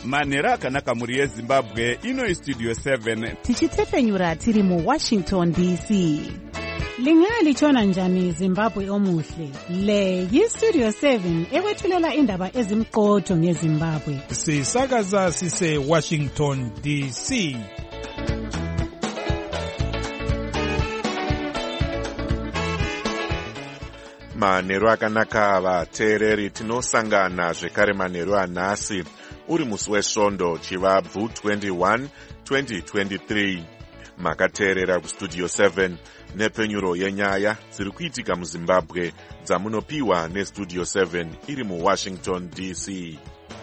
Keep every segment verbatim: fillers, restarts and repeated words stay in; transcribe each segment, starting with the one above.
manhero akanaka mhuri yezimbabwe. Ino istudio seven tichitefenyura tiri muwashington D C. Lingalitshona njani Zimbabwe omuhle? Le yistudio seven ekwethulela indaba ezimqotho ngeZimbabwe. Sisakaza sise Washington D C. Manhero akanaka vateereri, tinosangana zvekare manhero anhasi uri musi wesvondo chivabvu twenty-one twenty twenty-three. Makateerera kustudio seven nepenyuro yenyaya dziri kuitika muZimbabwe dzamunopiwa nestudio seven iri muWashington D C.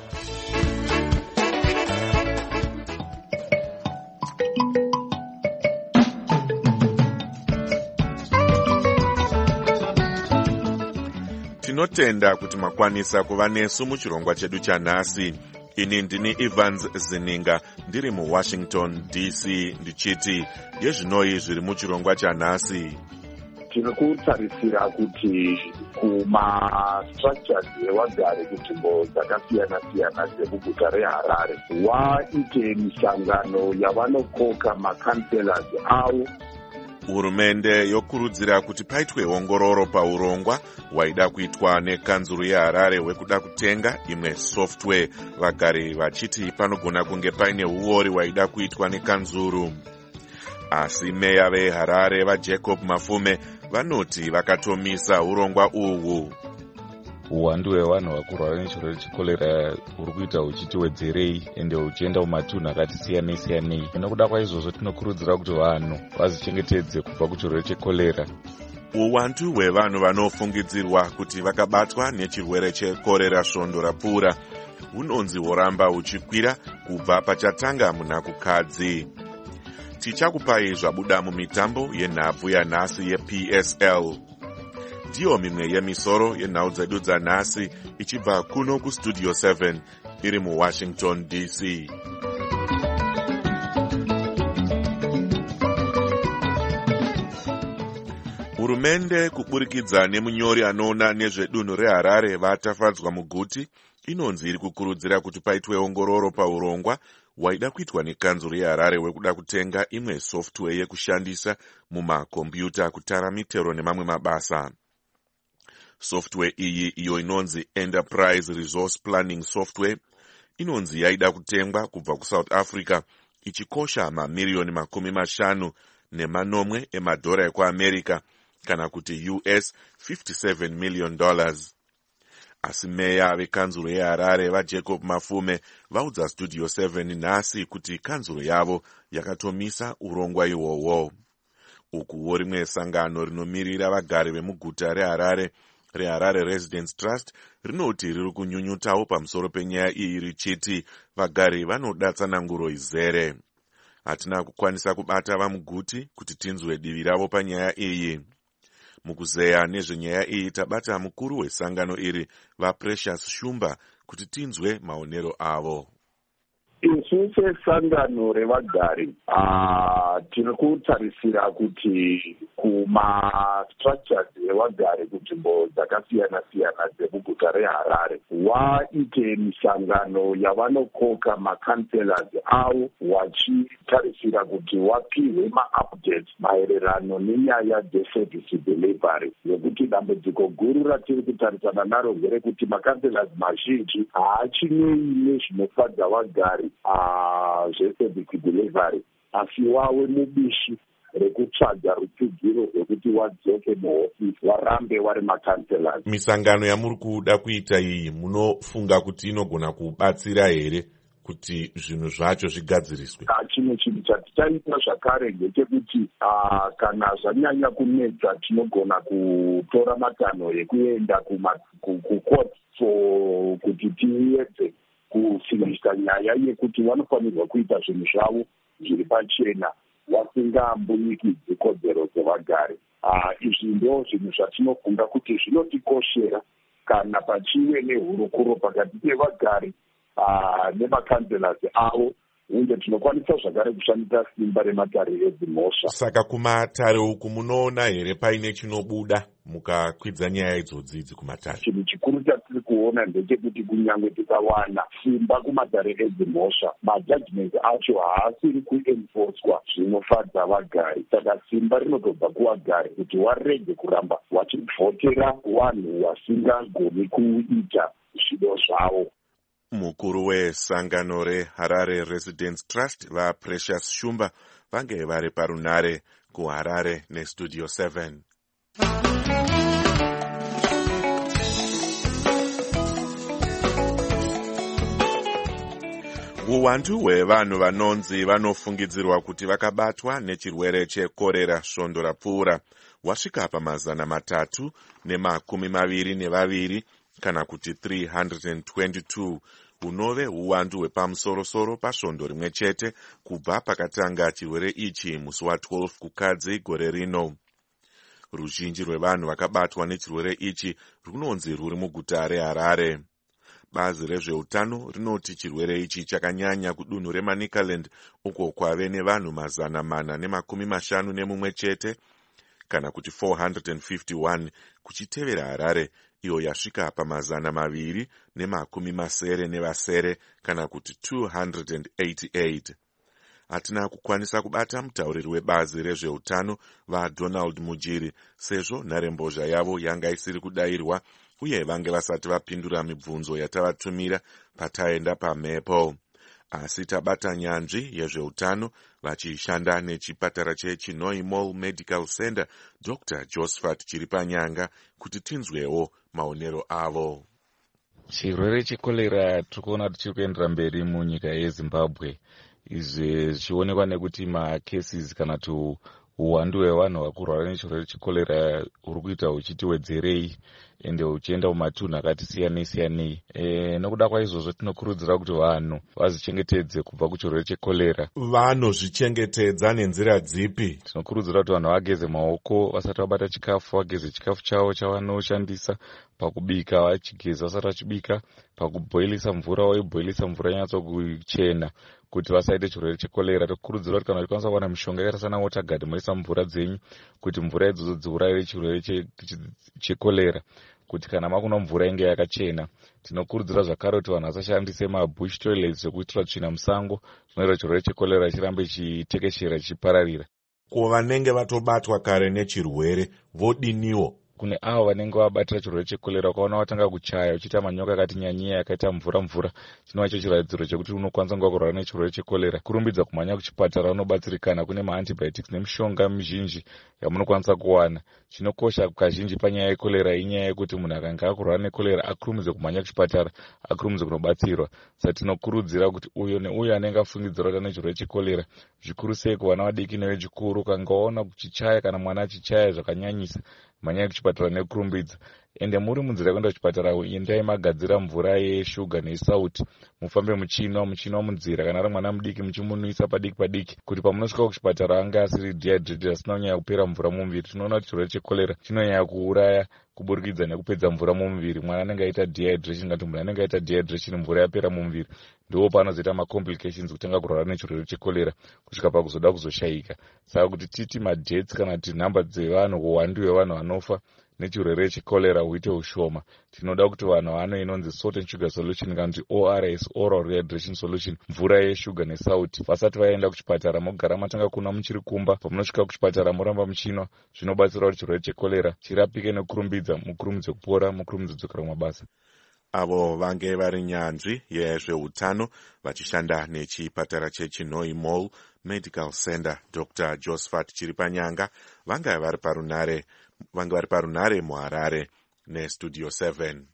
Tinotenda kuti makwanisa kuva nesu muchirongwa chedu chanhasi. Ini ndini Evans Zininga ndiri muWashington D C ndichiti yezvinoi zviri muchirongwa chanhasi. Tiri kutarisira kuti kuma-structures evagari kunzvimbo dzakasiyana-siyana dzemuguta reHarare waite misangano yavanokoka makanselas avo. Hurumende yokurudzira kuti paitwe ongororo paurongwa waida kuitwa nekanzuru yeHarare wekuda kutenga imwe software, vagari vachiti panogona kunge paine uori waida kuitwa nekanzuru. Asi meya veHarare vaJacob Mafume vanoti vakatomisa urongwa uhwu. Uwandu hwevanhu vakurwara nechirwere chekorera uri kuita uchitiwedzerei ende uchienda mumatunhu akati siyanei siyanei. Nekuda kwaizvozvo tinokurudzira kuti vanhu vazvichengetedze kubva kuchirwere chekorera. Uwandu hwevanhu vanofungidzirwa kuti vakabatwa nechirwere chekorera svondo rapfuura hunonzi horamba huchikwira kubva pachatanga munhakukadzi. Tichakupai zvabuda mumitambo yenhabvu yanhasi yeP S L. Ndiyo mimwe yemisoro yenhau dzedu dzanhasi ichibva kuno kustudio seven iri muWashington D C. Hurumende kuburikidza nemunyori anoona nezvedunhu reHarare vatafadzwa muguti inonzi iri kukurudzira kuti paitwe ongororo paurongwa waida kuitwa nekanzuru yeHarare wekuda kutenga imwe software yekushandisa mumakombiyuta kutara mitero nemamwe mabasa. Software iyi iyo inonzi Enterprise Resource Planning Software inonzi yaida kutengwa kubva kuSouth Africa ichikosha mamiliyoni makumi mashanu nemanomwe emadhora ekuAmerica kana kuti U S fifty-seven million dollars. Asi meya vekanzuro yeHarare vaJacob Mafume vaudza studio seven nhasi kuti kanzuro yavo yakatomisa urongwa ihwohwo. Ukuwo rimwe sangano rinomirira vagari vemuguta reHarare reHarare Residence Trust rinoti riri kunyunyutawo pamusoro penyaya iyi richiti vagari vanoda tsananguro izere. Hatina kukwanisa kubata vamuguti kuti tinzwe divi ravo panyaya iyi. Mukuzeya nezvenyaya iyi tabata mukuru wesangano iri vaPrecious Shumba kuti tinzwe maonero avo. Isu sesangano revagari tiri kutarisira kuti kuma-structures evagari kunzvimbo dzakasiyana-siyana dzemuguta reHarare waite misangano yavanokoka makanselas avo wachitarisira kuti wapiwe ma-updates maererano nenyaya dzeservice delivery, nekuti dambudziko guru ratiri kutarisana naro nderekuti makanselas mazhinji haachinei nezvinofadza vagari zveservice delivery, asi wawe mubishi rekutsvaga rutsigiro rwekuti wadzoke muhofisi warambe wari makanselas. Misangano yamuri kuda kuita iyi munofunga kuti inogona kubatsira here kuti zvinhu zvacho zvigadziriswe? Chimwe chinhu chatichaita zvakare ndechekuti kana zvanyanya kunetsa tinogona kutora matanho ekuenda kucourt kuti tiedze kusimbisa nyaya yekuti vanofanirwa kuita zvinhu zvavo zviri pachena vasingambuyikidzi kodzero dzevagari. Izvi ndo zvinhu zvatinofunga kuti zvinotikoshera kana pachive nehurukuro pakati pevagari nemakanselas avo uye tinokwanisa zvakare kushandisa simba rematare edzimhosva. Saka kumatare uku munoona here paine chinobuda mukakwidza nyaya idzodzi idzi kumatare? Chinhu chikuru chatiri kuona ndechekuti kunyange tikawana simba kumatare edzimhosva, majajimenti acho haasiri kuenforswa zvinofadza vagari. Saka simba rinotobva kuvagari kuti warege kuramba wachivhotera vanhu vasingagoni kuita zvido zvavo. Mukuru wesangano reHarare Residents Trust vaPrecious Shumba vange vari parunare kuHarare neStudio seven. Uwandu hwevanhu vanonzi vanofungidzirwa kuti vakabatwa nechirwere chekorera svondo rapfuura wasvika pamazana matatu nemakumi maviri nevaviri kana kuti three hundred twenty-two, hunove uwandu hwepamusorosoro pasvondo rimwe chete kubva pakatanga chirwere ichi musi wa12 kukadzi gore rino. Ruzhinji rwevanhu vakabatwa nechirwere ichi runonzi rwuri muguta reHarare. Bazi rezveutano rinoti chirwere ichi chakanyanya kudunhu reManicaland uko kwave nevanhu mazana mana nemakumi mashanu nemumwe chete kana kuti four hundred fifty-one, kuchitevera Harare iyo yasvika pamazana maviri nemakumi masere nevasere kana kuti two hundred eighty-eight. Hatina kukwanisa kubata mutauriri webazi rezveutano vaDonald Mujiri sezvo nharembozha yavo yanga isiri kudayirwa uye vange vasati vapindura mibvunzo yatavatumira pataenda pamhepo. Asi tabata nyanzvi yezveutano vachishanda nechipatara cheChinoi Mall Medical Center Doctor Josephat Chiripanyanga kuti tinzwewo maonero avo. Chirwere chekorera tirikuona tichiri kuendera mberi munyika yeZimbabwe. Izvi zvichionekwa nekuti macases kana tu uwandu hwevanhu vakurwara nechirwere chekorera huri kuita huchiti wedzerei ende huchienda mumatunhu akati siyanei siyanei. E, nokuda kwaizvozvo tinokurudzira kuti vanhu vazvichengetedze kubva kuchirwere chekorera. Vanozvichengetedza nenzira dzipi? Tinokurudzira kuti vanhu vageze maoko vasati vabata chikafu, vageze chikafu chavo chavanoshandisa pakubika, vachigeza vasati vachibika, pakubhoilisa mvura waibhoilisa mvura nyatsokuchena kuti vasaite chirwere chekorera. Tinokurudzira kuti kana uchikwanisa kuwana mishonga yakaita sana waterguard moisa mvura dzenyu kuti mvura idzodzo dziurayire chirwere chekorera, kuti kana makunwa mvura inge yakachena. Tinokurudzira zvakare kuti vanhu vasashandise mabush toilets ekuitira tsvina musango, zvinoita chirwere chekorera chirambe chitekeshera chipararira. Kuvanenge vatobatwa kare nechirwere vodiniwo? Kune avo vanenge vabatira chirwere chekorera ukaona watanga kuchaya uchiita manyoka akati nyanyei akaita mvura mvura, chinova icho chiratidzo chekuti unokwanisa nguva kurwara nechirwere chekorera. Kurumbidza kumhanya kuchipatara unobatsirikana, kune maantibiotics nemishonga mizhinji yamunokwanisa kuwana. Chinokosha kazhinji panyaya yekorera inyaya yekuti munhu akanga akurwara nekorera akurumidze kumhanya kuchipatara, akurumidze kunobatsirwa. Saka tinokurudzira kuti uyo neuyo anenge afungidzira kuti ane chirwere chekorera, zvikuru sei kuvana vadiki nevechikuru, ukanga waona kuchichaya kana mwana achichaya zvakanyanyisa, mhanyai kuchipatara nekurumbidza. Ende muri munzira yekuenda kuchipatara, endai magadzira mvura yeshuga neisauti, mufambe muchinwa muchinwa munzira. Kana ari mwana mudiki muchimunwisa padiki padiki, kuti pamunosvika kuchipatara anga asiri dehydrated, asina kunyanya kupera mvura mumuviri. Tinoona kuti chirwere chekorera chinonyanya kuuraya kuburikidza nekupedza mvura mumuviri. Mwana anenge aita dehydration, kana munhu anenge aita dehydration mvura yapera mumuviri, ndipo panozoita macomplications kutanga kurwara nechirwere chekorera kusvika pakuzoda kuzoshayika. Saka kuti titi madeaths kana kuti nhamba dzevanhu, uwandu hwevanhu vanofa nechirwere chekorera huite ushoma, tinoda kuti vanhu vano inonzi salt and sugar solution kana kuti O R S, oral rehydration solution, mvura yeshuga nesauti, vasati vaenda kuchipatara mogara matanga kunwa muchiri kumba. Pamunosvika kuchipatara moramba muchinwa, zvinobatsira kuti chirwere chekorera chirapike nekurumbidza, mukurumidze kupora, mukurumidze kudzokera kumabasa. Avo vange vari nyanzvi yezveutano vachishanda nechipatara cheChinoi Mall Medical Center Doctor Josephat Chiripanyanga vanga vari parunare vanga vari parunare muHarare neStudio seven.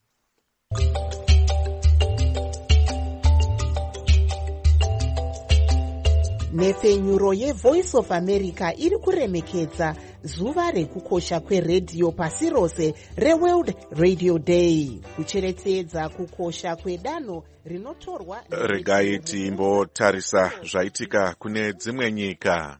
Nhefenyuro yeVoice of America iri kuremekedza zuva rekukosha kweredhiyo pasi rose reWorld Radio Day, kucherechedza kukosha kwedanho rinotorwa. Regai timbotarisa zvaitika kune dzimwe nyika.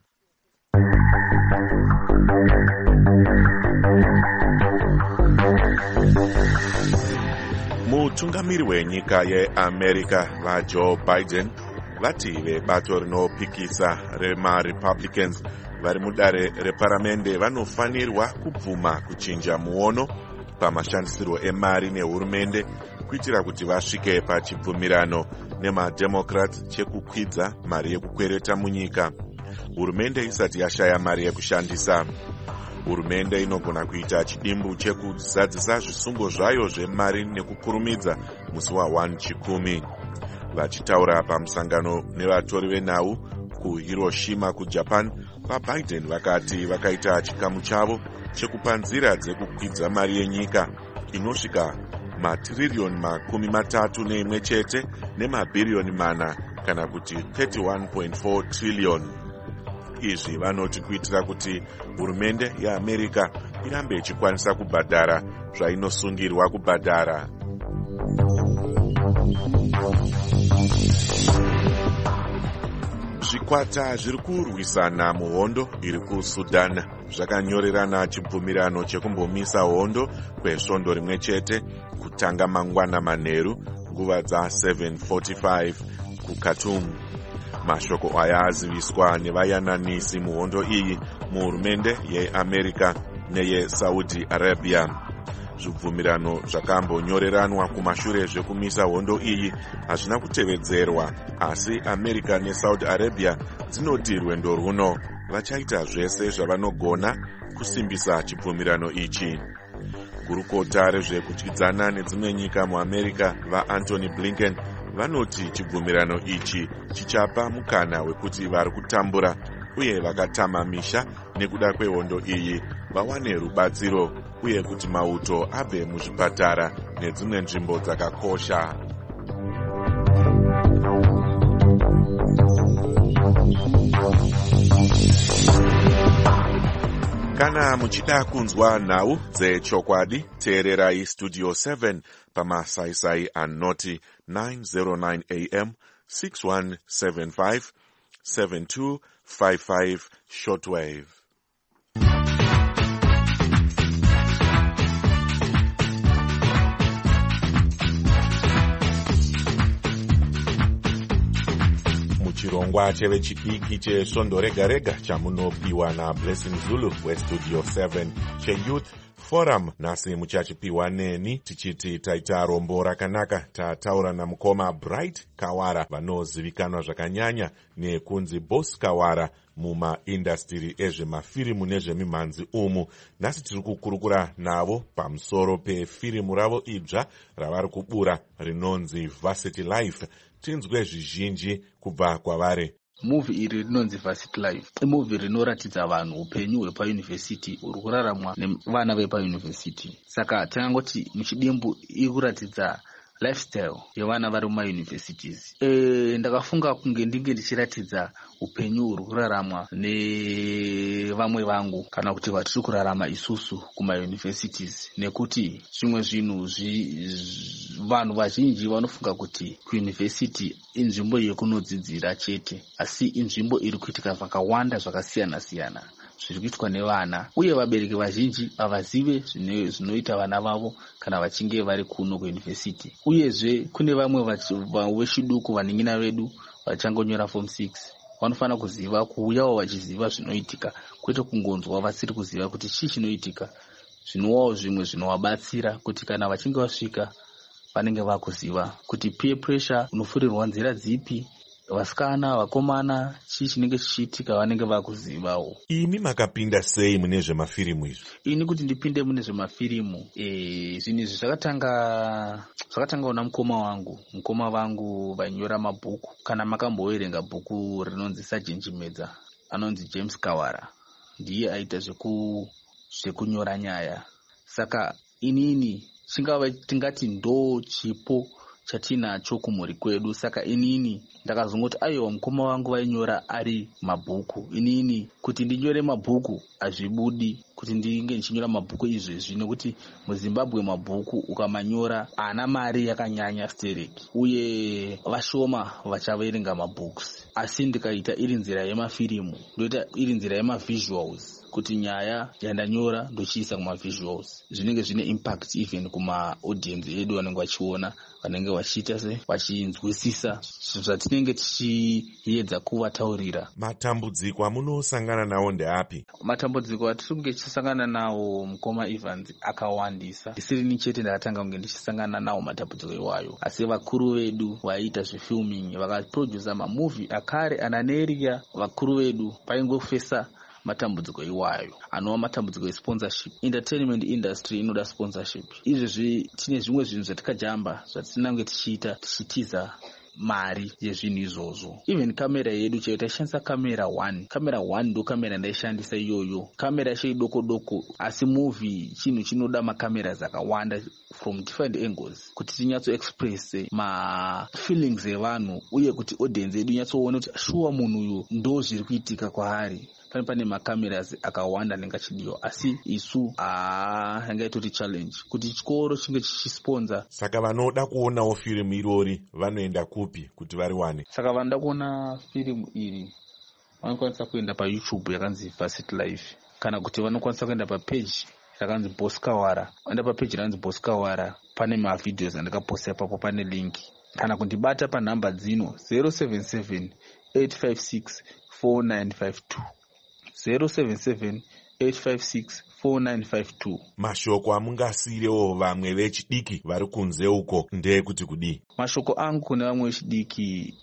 Mutungamiri wenyika yeAmerica vaJoe Biden vati vebato rinopikisa remarepublicans vari mudare reparamende vanofanirwa kubvuma kuchinja muono pamashandisirwo emari nehurumende kuitira kuti vasvike pachibvumirano nemademocrats chekukwidza mari yekukwereta munyika hurumende isati yashaya mari yekushandisa. Hurumende inogona kuita chidimbu chekuzadzisa zvisungo zvayo zvemari nekukurumidza musi wa chikumi. Vachitaura pamusangano nevatori venhau kuHiroshima kuJapan, vaBiden vakati vakaita chikamu chavo chekupa nzira dzekukwidza mari yenyika inosvika matiririoni makumi matatu neimwe chete nemabhiriyoni mana kana kuti thirty-one point four trillion. Izvi vanoti kuitira kuti hurumende yeAmerica irambe ichikwanisa kubhadhara zvainosungirwa kubhadhara. Zvikwata zviri kurwisana muhondo iri kuSudan zvakanyorerana chibvumirano chekumbomisa hondo kwesvondo rimwe chete kutanga mangwana manheru nguva dza seven forty-five kuKhartoum. Mashoko aya aziviswa nevayananisi muhondo iyi muhurumende yeAmerica neyeSaudi Arabia. Zvibvumirano zvakambonyoreranwa kumashure zvekumisa hondo iyi hazvina kutevedzerwa, asi America neSaudi Arabia dzinoti rwendo runo vachaita zvese zvavanogona kusimbisa chibvumirano ichi. Gurukota rezvekudyidzana nedzimwe nyika muAmerica vaAntony Blinken vanoti chibvumirano ichi chichapa mukana wekuti vari kutambura uye vakatama misha nekuda kwehondo iyi vawane rubatsiro uye kuti mauto abve muzvipatara nedzimwe nzvimbo dzakakosha. Kana muchida kunzwa nhau dzechokwadi, teererai Studio seven pamasaisai anoti nine oh nine A M, six one seven five, seven two five five shortwave. Chirongwa chevechidiki chesvondo rega rega chamunopiwa naBlessing Zulu weStudio seven cheYouth Forum. Nhasi muchachipiwa neni tichiti taita rombo rakanaka. Tataura namukoma Bright Kawara vanozivikanwa zvakanyanya nekunzi Boss Kawara mumaindastiri ezvemafirimu nezvemimhanzi umu. Nhasi tiri kukurukura navo pamusoro pefirimu ravo idzva ravari kubura rinonzi Varsity Life. Tinzwe zvizhinji kubva kwavari. Movie iri rinonzi Varsity Life imovie rinoratidza vanhu upenyu hwepauniversity uri kuraramwa nevana vepauniversity. Saka tinangoti muchidimbu iri kuratidza lifestyle yevana vari mumauniversities. E, ndakafunga kunge ndinge ndichiratidza upenyu huri kuraramwa nevamwe vangu kana kuti vatiri kurarama isusu kumauniversities, nekuti zvimwe zvinhu vanhu vazhinji vanofunga kuti kuuniversity inzvimbo yekunodzidzira chete, asi inzvimbo iri kuitika zvakawanda zvakasiyana siyana zviri kuitwa nevana, uye vabereki vazhinji havazive zvinoita vana vavo kana vachinge vari kuno kuuniversity. Uyezve kune vamwe vechiduku vaningina vedu vachangonyora form six vanofana kuziva, kuuyawo vachiziva zvinoitika, kwete kungonzwa vasiri kuziva kuti chii chinoitika. Zvinowawo zvimwe zvinovabatsira kuti kana vachinge vasvika vanenge vakuziva kuti peer pressure unofurirwa nzira dzipi, vasikana vakomana chii chinenge chichiitika vanenge vakuzivawo. Imi makapinda sei mune zvemafirimu izvi? Ini kuti ndipinde mune zvemafirimu e, zvinhu izvi zvakatanga zvakatanga na mukoma wangu. Mukoma vangu vainyora mabhuku. Kana makamboerenga bhuku rinonzi Sajenjimedza anonzi James Kawara, ndiye aita zveku zvekunyora nyaya. Saka inini chingava tingati ndo chipo chatinacho kumhuri kwedu. Saka inini ndakazongoti aiwa mukoma wangu vainyora ari mabhuku, inini kuti ndinyore mabhuku hazvibudi kuti ndinge ndichinyora mabhuku izvezvi, nekuti muZimbabwe mabhuku ukamanyora haana mari yakanyanya stereki, uye vashoma vachaverenga mabhuks. Asi ndikaita iri nzira yemafirimu, ndoita iri nzira yemavisuals, kuti nyaya yandanyora ndochiisa kumavisuals zvinenge zvine impact even kumaaudience edu vanenge vachiona, vanenge vachiita se vachinzwisisa zvatinenge tichiedza kuvataurira. Matambudziko amunosangana nawo ndeapi? Matambudziko atiri kunge tichisangana nawo mukoma Evans akawandisa. Ndisirini chete ndakatanga kunge ndichisangana nawo matambudziko iwayo, asi vakuru vedu vaita zvefilming vakaproducer mamovie akare ananeria, vakuru vedu paingofesa matambudziko iwayo anova matambudziko esponsorship. Entertainment industry inoda sponsorship. Izvezvi tine zvimwe zvinhu zvatikajamba zvatinange tichiita tichitiza mari yezvinhu izvozvo. Even kamera yedu chaiyo taishandisa kamera one. Kamera one ndo kamera ndaishandisa iyoyo. Kamera yacho idoko doko, asi movie chinhu chinoda makamera zakawanda from different angles kuti tinyatso express ma feelings evanhu, uye kuti audience yedu inyatsoona kuti shuwa munhu uyu ndo zviri kuitika kwaari. Pane pane makameras akawanda nengachidiwa, asi isu ah yangaitoti challenge kuti chikoro chinge chichisponza. Saka vanoda kuonawo firimu irori vanoenda kupi kuti vari wane? Saka vanoda kuona firimu iri vanokwanisa kuenda pa YouTube yakanzi Varsity Life, kana kuti vanokwanisa kuenda pa page yakanzi Boss Kawara. Vaenda pa page yakanzi Boss Kawara, pane ma videos andakaposta ipapo, pane link. Kana kundibata pa namba dzino zero seven seven eight five six four nine five two zero seven seven eight five six four nine five two. Mashoko amungasirewo vamwe vechidiki vari kunze uko ndekuti kudii? Mashoko angu kune vamwe vechidiki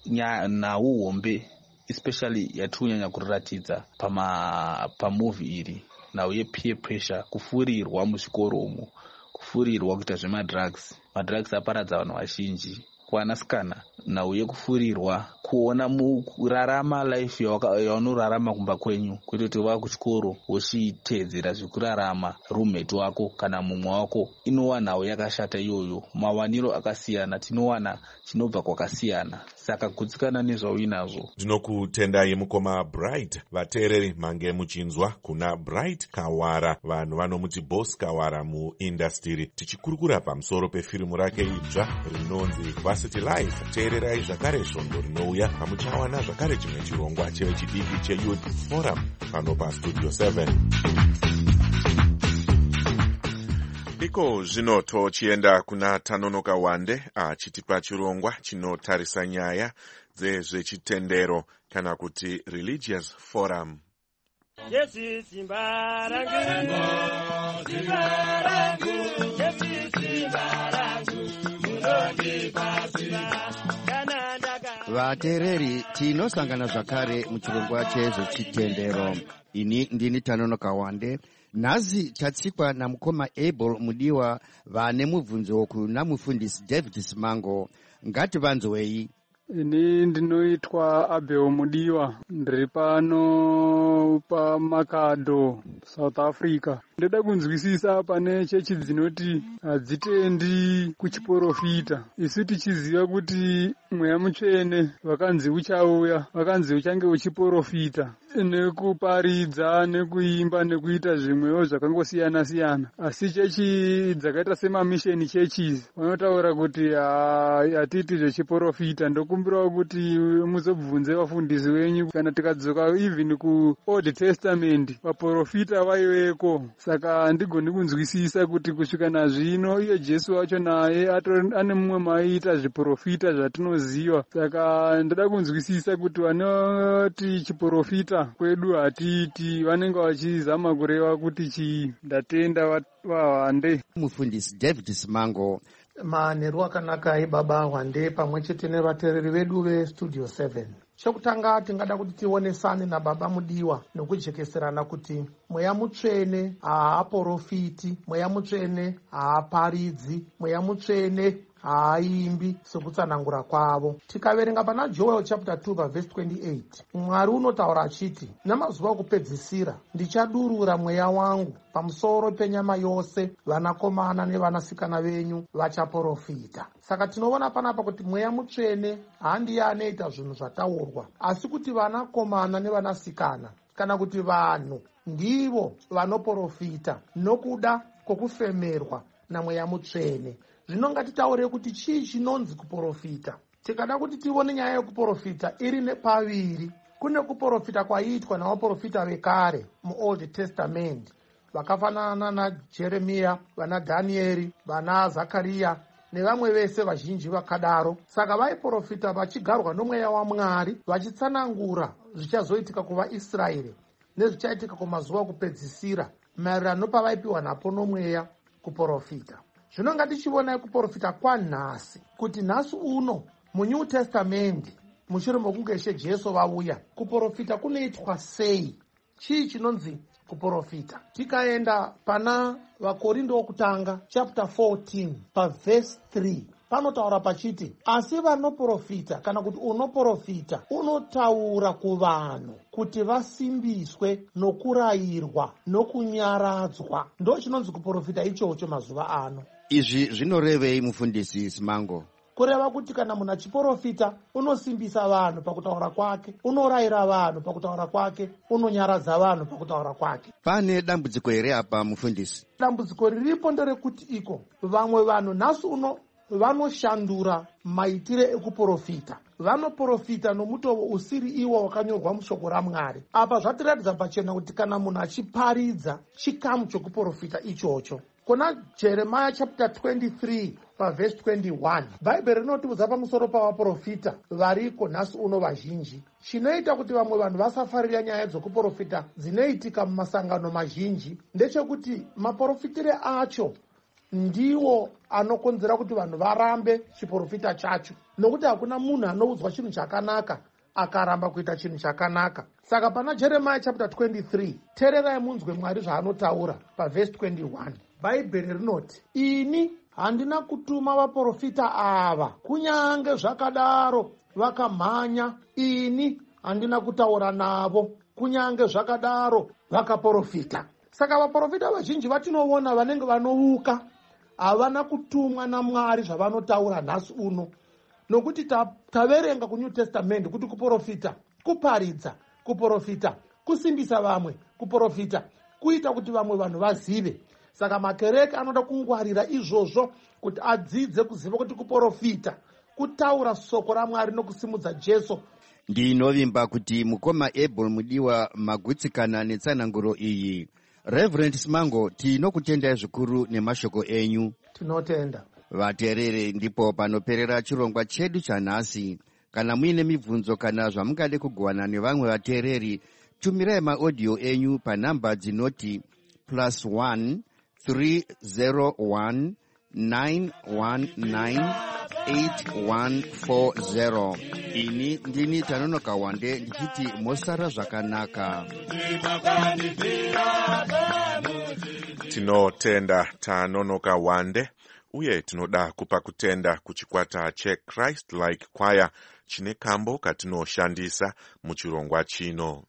nauhombe especially yatiunyanya kuratidza pama pamovie iri, nhau yepeer pressure, kufurirwa muzvikoromo, kufurirwa kuita zvemadrugs. Madrugs aparadza vanhu vazhinji kuwanasikana, nhau yekufurirwa kuona mukurarama life yaunorarama kumba kwenyu, kwete kuti wava kuchikoro wochiteedzera zvekurarama roommate wako kana mumwe wako. Inowa nhau yakashata iyoyo, mawaniro akasiyana, tinowana chinobva kwakasiyana, saka gutsikana nezvauinazvo. Ndinokutendai mukoma Bright. Vateereri mange muchinzwa kuna Bright Kawara, vanhu vanomuti Boss Kawara muindastry, tichikurukura pamusoro pefirimu rake idzva rinonzi Varsity Life. Teererai zvakare svondo rinouya pamuchawana zvakare chimwe chirongwa chevechidiki cheYouth Forum pano paStudio seven. Iko zvino tochienda kuna Tanonoka Wande achitipa chirongwa chinotarisa nyaya dzezvechitendero kana kuti Religious Forum. Yesu simba rangu, simba rangu, Yesu simba rangu, munoti pasira. Vateereri, tinosangana zvakare muchirongwa chezvechitendero. Ini ndini Tanonoka Wande. Nhasi tatsikwa namukoma Abel Mudiwa vane mubvunzo kuna mufundisi David Simango. Ngati vanzwei. Ini ndinoitwa Abel Mudiwa, ndiri pano paMakado, South Africa. Ndoda kunzwisisa pane chechi dzinoti hadzitendi kuchiprofita. Isu tichiziva kuti Mweya Mutsvene vakanzi uchauya, vakanzi uchange uchiprofita nekuparidza, nekuimba, nekuita zvimwewo zvakangosiyana siyana. Asi chechi dzakaita semamisheni churches vanotaura kuti hatiti zvechiprofita. Ndokumbirawo kuti muzobvunze vafundisi wenyu, kana tikadzoka even kuOld Testament vaprofita vaiveko. Saka ndigoni kunzwisisa kuti kusvika nazvino iye Jesu wacho naye ane mumwe maiita zviprofita zvatinoziva. Saka ndoda kunzwisisa kuti vanoti chiprofita kwedu hatiiti, vanenge vachizama kureva kuti chii. Ndatenda vaHwande. Mufundisi David Simango. Manheru akanaka ibaba Hwande pamwe chete nevateereri vedu veStudio seven. Chokutanga tingada kuti tionesane naBaba Mudiwa nekujekeserana kuti Mweya Mutsvene haaprofiti, Mweya Mutsvene haaparidzi, Mweya Mutsvene haaimbi sekutsanangura kwavo. Tikaverenga pana Joel chapter two verse twenty-eight, Mwari unotaura achiti, namazuva okupedzisira ndichadurura mweya wangu pamusoro penyama yose, vanakomana nevanasikana venyu vachaprofita. Saka tinoona panapa kuti Mweya Mutsvene handiye anoita zvinhu zvataurwa, asi kuti vanakomana nevanasikana kana kuti vanhu ndivo vanoprofita nokuda kwokufemerwa naMweya Mutsvene. Zvino ngatitaure kuti chii chinonzi kuprofita. Tikada kuti tione nyaya yekuprofita iri nepaviri. kune kuprofita kwaiitwa navaprofita vekare muold testament vakafanana najeremiya, vana dhanieri, vana zakariya nevamwe vese vazhinji vakadaro. Saka vaiprofita vachigarwa nomweya waMwari, vachitsanangura zvichazoitika kuvaisraeri nezvichaitika kumazuva kupedzisira maererano pavaipiwa napo nomweya kuprofita. Zvino ngatichionai kuprofita kwanhasi kuti nhasi uno munew testament mushure mokunge Ishe Jesu vauya, kuprofita kunoitwa sei? Chii chinonzi kuprofita? Tikaenda pana vaKorinto wokutanga chapter fourteen pavhesi three panotaura pachiti, asi vanoprofita kana kuti unoprofita unotaura kuvanhu kuti vasimbiswe nokurayirwa nokunyaradzwa. Ndo chinonzi kuprofita ichocho mazuva ano. Izvi zvinorevei mufundisi Simango? Kureva kuti kana munhu achiprofita unosimbisa vanhu pakutaura kwake, unorayira vanhu pakutaura kwake, unonyaradza vanhu pakutaura kwake. Pane dambudziko here apa mufundisi? Dambudziko riripo nderekuti iko vamwe vanhu nhasi uno vanoshandura maitire ekuprofita. Vanoprofita nomutoo usiri iwo wakanyorwa mushoko raMwari. Apa zvatiratidza pachena kuti kana munhu achiparidza chikamu chokuprofita ichocho. Kuna Jeremiah chapter twenty-three pavhesi twenty-one Bhaibheri rinotiudza pamusoro pavaprofita variko nhasi uno vazhinji. Chinoita kuti vamwe vanhu vasafarira nyaya dzokuprofita dzinoitika mumasangano mazhinji ndechekuti maprofitire acho ndiwo anokonzera kuti vanhu varambe chiprofita chacho, nokuti hakuna munhu anoudzwa chinhu chakanaka akaramba kuita chinhu chakanaka. Saka pana Jeremiah chapter twenty-three tererai munzwe Mwari zvaanotaura pavhesi twenty-one. Bhaibheri rinoti, ini handina kutuma vaprofita ava, kunyange zvakadaro vakamhanya, ini handina kutaura navo, kunyange zvakadaro vakaprofita. Saka vaprofita vazhinji vatinoona vanenge vanouka, havana kutumwa naMwari zvavanotaura nhasi uno. Nokuti taverenga kuNew Testament kuti kuprofita, kuparidza, kuprofita, kusimbisa vamwe, kuprofita, kuita kuti vamwe vanhu vazive. Saka makereke anoda kungwarira izvozvo kuti adzidze kuziva kuti kuprofita kutaura soko raMwari nokusimudza Jesu. Ndinovimba kuti mukoma Abel Mudiwa magutsikana netsananguro iyi. Reverend Simango, tinokutendai zvikuru nemashoko enyu. Tinotenda. Vateereri, ndipo panoperera chirongwa chedu chanhasi. Kana muine mibvunzo kana zvamungade kugovana nevamwe vateereri, tumirai maaudio enyu panhamba dzinoti plus one three zero one nine one nine eight one four zero. Ini ndini Tanonoka Wande ndichiti mosara zvakanaka. Tinotenda Tanonoka Wande uye tinoda kupa kutenda kuchikwata cheChrist Like Choir chine kambo katinoshandisa muchirongwa chino.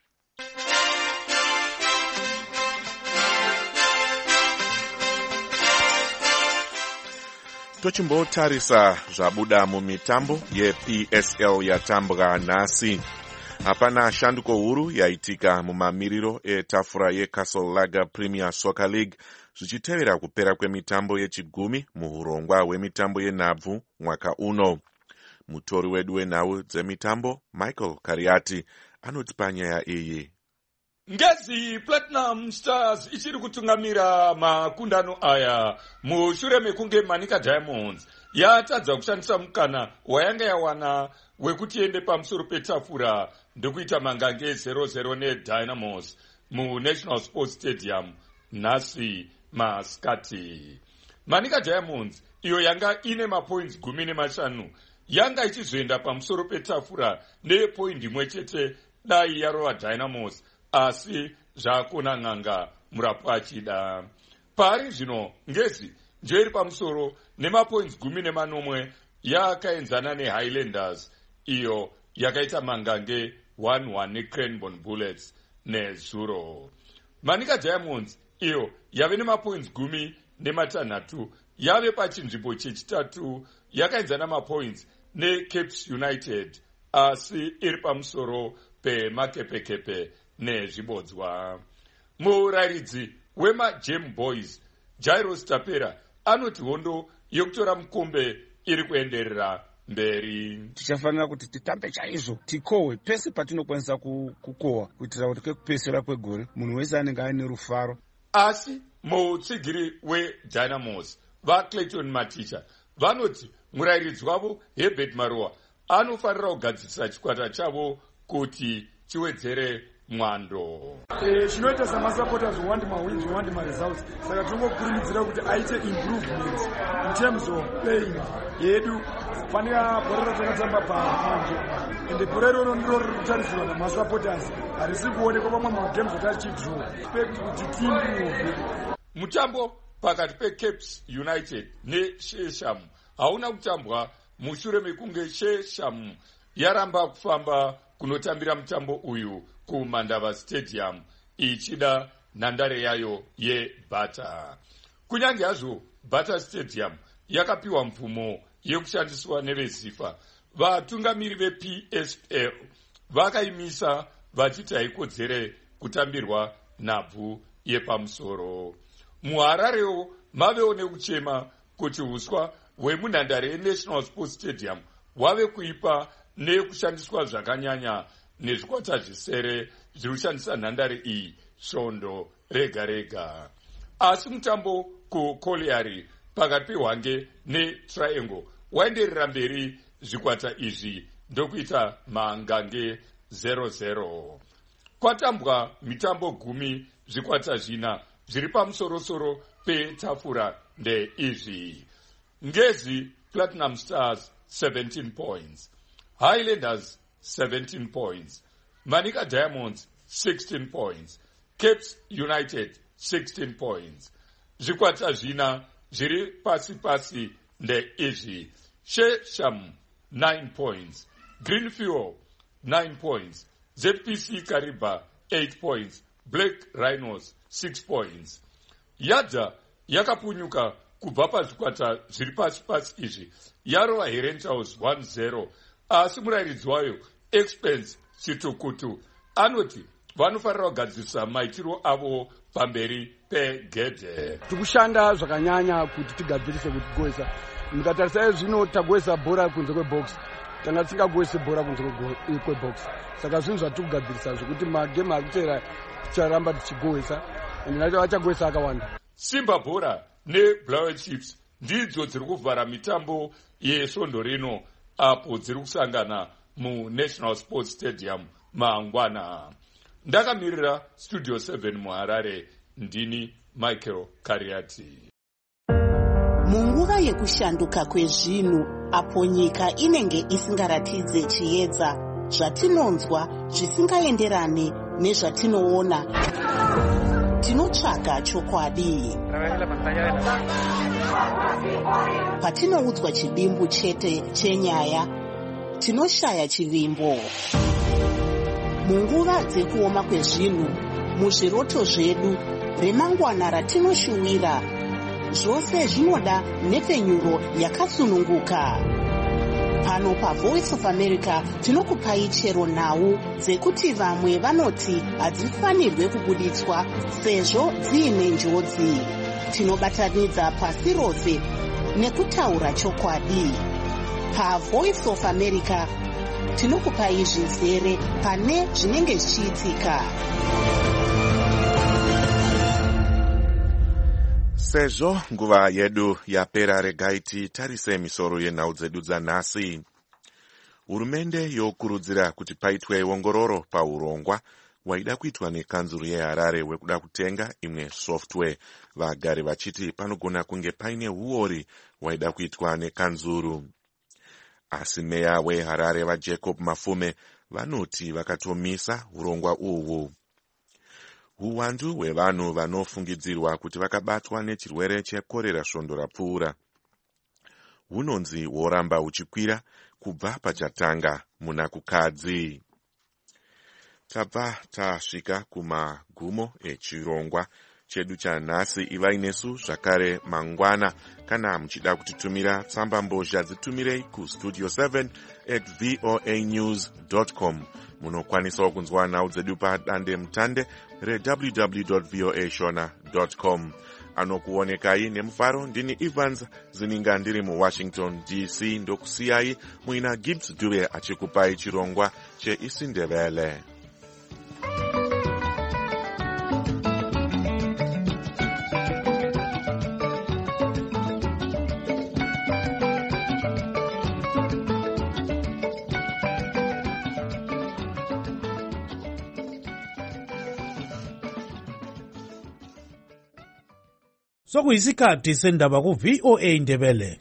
Tochimbotarisa zvabuda mumitambo yeP S L yatambwa nhasi. Hapana shanduko huru yaitika mumamiriro etafura yeCastle Lager Premier Soccer League zvichitevera kupera kwemitambo yechigumi muhurongwa hwemitambo yenhabvu mwaka uno. Mutori wedu wenhau dzemitambo Michael Kariati anotipa nyaya iyi. Ngezi Platinum Stars ichiri kutungamira makundano aya mushure mekunge Manika Diamonds yatadza kushandisa mukana wayanga yawana wekuti ende pamusoro petafura ndokuita mangange zero zero neDynamos muNational Sports Stadium nhasi masikati. Manika Diamonds iyo yanga ine mapoints gumi nemashanu yanga ichizoenda pamusoro petafura nepoindi imwe chete dai yarova Dynamos, asi zvakona n'anga murapu achida. Pari zvino Ngezi ndiyo iri pamusoro nemapoints gumi nemanomwe yakaenzana neHighlanders iyo yakaita mangange one one neCranbourne Bullets nezuro. Manika Diamonds iyo yave nemapoints gumi nematanhatu yave pachinzvimbo chechitatu yakaenzana mapoints neCapes United asi iri pamusoro pemakepekepe nezvibodzwa. Murayiridzi wemaGem Boys Jairus Tapera anoti hondo yekutora mukombe iri kuenderera mberi. Tichafanira kuti titambe chaizvo, tikohwe pese patinokwanisa kukohwa kuitira kuti kwekupesera kwegore munhu wese anenge aine rufaro. Asi mutsigiri weDynamos vaClayton Maticha vanoti murairidzi wavo Herbert Maroa anofanira kugadzirisa chikwata chavo kuti chiwedzere mwando. Chinoita samasupporters want my wins, we want my results. Saka tingokurumidzira kuti aite improvements in terms of playing yedu. Fanira bhora ratakatamba panje ende bhora iroro ndiro riri kutarisirwa namasupporters. Harisi kuonekwa pamwe magames kuti achidraw. Expect kuti team iwobve. Mutambo pakati peCapes United neShesham hauna kutambwa mushure mekunge Shesham yaramba kufamba kunotambira mutambo uyu kuMandava Stadium ichida nhandare yayo yeBata. Kunyange hazvo Bata Stadium yakapiwa mvumo yekushandiswa neveZifa, vatungamiri veP S L vakaimisa vachiti haikodzere kutambirwa nhabvu yepamusoro. MuHararewo mavewo nekuchema kuti uswa hwemunhandare yeNational Sports Stadium hwave kuipa nekushandiswa zvakanyanya nezvikwata zvisere zviri kushandisa nhandare iyi svondo rega rega. Asi mutambo kuColliery pakati peHwange neTriangle waenderera mberi zvikwata izvi ndokuita mahangange zero zero. Kwatambwa mitambo gumi zvikwata zvina zviri pamusorosoro petafura ndeizvi: Ngezi Platinum Stars seventeen points, Highlanders seventeen points, Manica Diamonds sixteen points, Capes United sixteen points. Zvikwata zvina zviri pasi pasi ndeizvi: Shesham nine points, Greenfield nine points, Z P C Kariba eight points, Black Rhinos six points. Yadza yakapunyuka kubva pazvikwata zviri pasi pasi izvi yarova Herentaus one zero, asi murairidzi wayo Expense Chitukutu anoti vanofanira kugadzirisa maitiro avo pamberi pegedhe. Tikushanda zvakanyanya kuti tigadzirise kuti goesa. Mukatarisa zvino tagoesa bhora kunze kwebox, tanga tisingagoesi bhora kunze kwebox. Saka zvinhu zvatiri kugadzirisa zvokuti magemu akutera ticharamba tichigoesa ende nacho vachagoesa akawanda. Simba Bhora neBlaue Chiefs ndidzo dziri kuvhara mitambo yesvondo rino apo dziri kusangana muNational Sports Stadium mangwana. Ndakamirira Studio seven muHarare, ndini Michael Kariati. Munguva yekushanduka kwezvinhu apo nyika inenge isingaratidze chiedza, zvatinonzwa zvisingaenderane nezvatinoona, tinotsvaga chokwadi. Patinoudzwa chidimbu chete chenyaya, tinoshaya chivimbo. Munguva dzekuoma kwezvinhu, muzviroto zvedu, remangwana ratinoshuwira, zvose zvinoda nhepfenyuro yakasununguka. Pano paVoice of America tinokupai chero nhau dzekuti vamwe vanoti hadzifanirwe kubuditswa sezvo dziine njodzi. Tinobatanidza pasi rose nekutaura chokwadi. PaVoice of America tinokupai zvizere pane zvinenge zvichiitika. Sezvo nguva yedu yapera, regai titarise misoro yenhau dzedu dzanhasi. Hurumende yokurudzira kuti paitwe ongororo paurongwa hwaida kuitwa nekanzuru yeHarare hwekuda kutenga imwe software, vagari vachiti panogona kunge paine uori hwaida kuitwa nekanzuru. Asi meya weHarare vaJacob Mafume vanoti vakatomisa urongwa uhwu. Huwandu hwevanhu vanofungidzirwa kuti vakabatwa nechirwere chekorera svondo rapfuura hunonzi hworamba huchikwira kubva pachatanga muna kukadzi. Tabva tasvika kumagumo echirongwa chedu chanhasi. Ivai nesu zvakare mangwana. Kana muchida kutitumira tsamba mbozha dzitumirei kustudio seven at voa news dot com. Munokwanisawo kunzwa nhau dzedu padande mutande re w w w dot voa shona dot com. anokuonekai nemufaro. Ndini Evans Zininga ndiri muWashington D C, ndokusiyai muina Gibbs Dube achikupai chirongwa cheIsindebele. Sokuyisikhathi sendaba ku V O A Ndebele.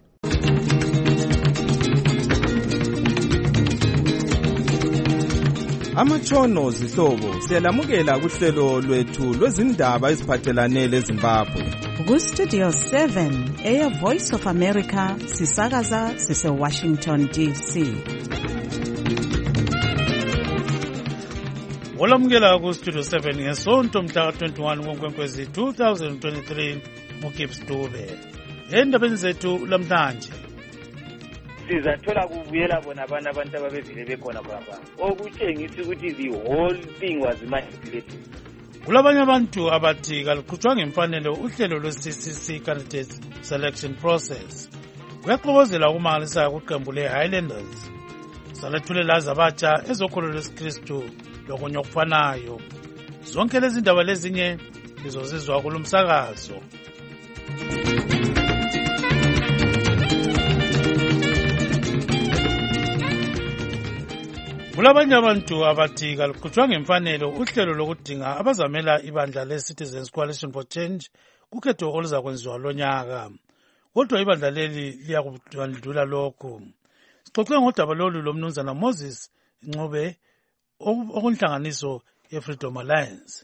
Amatshono zihlobo siyalamukela kuhlelo lwethu lwezindaba eziphathelane leZimbabwe. Ku Studio seven eya Voice of America sisakaza sise Washington D C. Olamukela ku Studio seven ngesonto mhla twenty-one kuNkwenkwezi two thousand twenty-three muGibbs Dube. Endabeni zethu lamhlanje sizathola kubuyela bona abantu abantu ababevele bekhona baba okutshengisa ukuthi the whole thing was manipulated. Kulabanye abantu abathi kaluqhutshwa ngemfanelo uhlelo lwe-C C C candidate selection process. Kuyaxokozela ukumangalisa kuqembu le-Highlanders. Salethulela zabatsha ezokholo lwesikristu lokunye okufanayo. Zonke lezi ndaba lezinye lizozizwa kulumsakazo. Kulabanye abantu abathi kaluqhutshwa ngemfanelo uhlelo lokudinga abazamela ibandla le-Citizens Coalition for Change kukhetho oluza kwenziwa lonyaka. Kodwa ibandla leli liyakudlula lokhu. Sixoxe ngodaba lolu lomnumzana Moses Ncube okunhlanganiso ye-Freedom Alliance.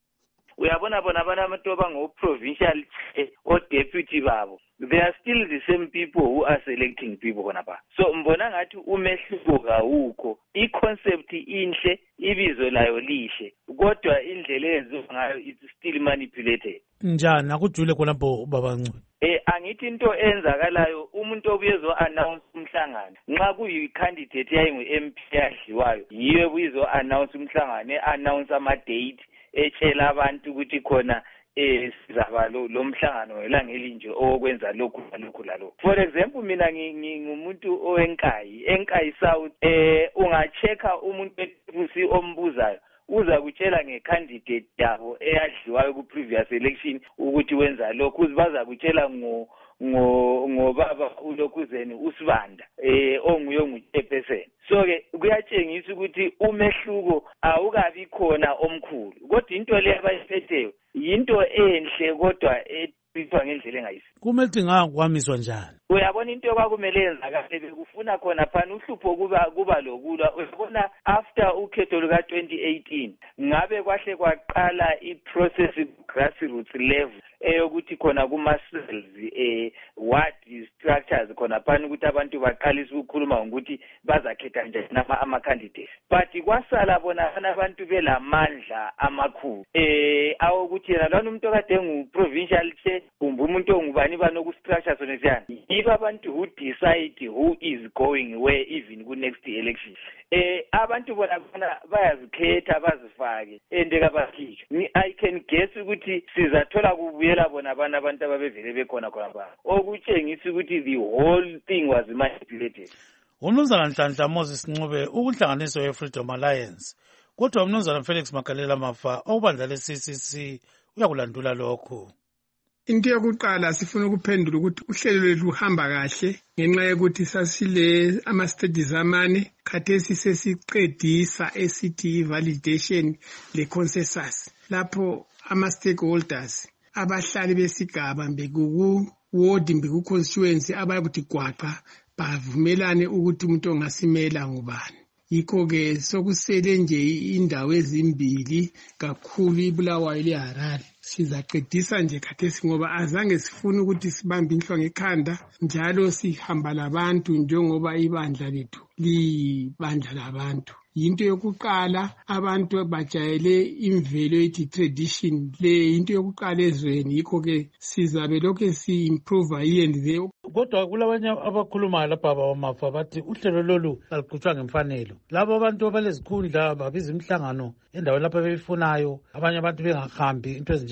Uyabona bona abantu abango-provincial o-deputy babo, they are still the same people who are selecting people khonapha. So mbona ngathi umehluko kawukho, i-concept inhle, ibizo layo lihle, kodwa indlela eyenziwa ngayo is still manipulated. Njani akujule khonapho baba Ncube? Eh angithi into enzakalayo umuntu obuyezo announce umhlangano nxa kuyi candidate yayi ngu-M P yadliwayo yiyo buyezo announce umhlangano announce ama date etshela abantu ukuthi khona eh sizaba lo mhlangano elanga elinje okwenza lokhu lokhu lalokho. For example mina ngingumuntu owenkayi enkayi South eh ungachecka umuntu efusi ombuzayo uza kutshela ngecandidate yabo eyadliwayo ku previous election ukuthi wenza lokhu uzibaza kutshela ngo ngo ngobaba uLokhuzeni uSibanda eh onguye onguchairperson. So ke kuyatshengisa ukuthi umehluko awukabi khona omkhulu kodwa into le abayiphetheyo yinto enhle kodwa ebizwa ngendlela engayisi. Kumele ngakwamiswa njani? Uyabona into okwakumele yenzakale bekufuna khona phana uhlupho kuba kuba lokulwa. Uyabona after ukhetho luka twenty eighteen ngabe kwahle kwaqala iprocess grassroots level eyokuthi khona kuma cells eh what is structures khona phana ukuthi abantu baqalisa ukukhuluma ngokuthi bazakhetha njani nama ama candidates. But kwasala bona abantu belamandla amakhulu eh awokuthi yena lona umuntu okade ngu provincial chair kumbe umuntu ongubani banoku structure sona siyani if abantu who decide who is going where even ku next election eh abantu bona bona bayazikhetha bazifake endeka bakhishwe. I can guess ukuthi sizathola kubuyela bona abantu abantu ababevele bekhona khona okutshengisa ukuthi the whole thing was manipulated. Umnumzana Nhlanhla Moses Ncube ukuhlanganiso ye-Freedom Alliance kodwa umnumzana Felix Makalela Mafa obandla le-C C C uyakulandula lokho. Into yokuqala sifuna ukuphendula ukuthi uhlelo lwethu luhamba kahle ngenxa yokuthi sasile ama stages amane khathesi sesiqedisa esithi validation le consensus lapho ama stakeholders abahlali besigaba mbekuku ward mbeku constituency abakuthi gwaqa bavumelane ukuthi umuntu ongasimela ngubani. Yikho ke sokusele nje indawo ezimbili kakhulu iBulawayo leHarare sizaqedisa nje khathesi ngoba azange sifune ukuthi sibambe inhlwa ngekhanda njalo sihamba labantu njengoba ibandla lethu libandla labantu. Yinto yokuqala abantu bajayele imvelo ethi tradition le into yokuqala ezweni yikho ke sizabe lokho si improve here and there. Kodwa kulabanye abakhuluma lapha bamafa bathi uhlelo lolu aluqhutshwa ngemfanelo. Labo abantu abalezikhundla babiza imhlangano endaweni lapha beyifunayo abanye abantu bengahambi into ezinjalo.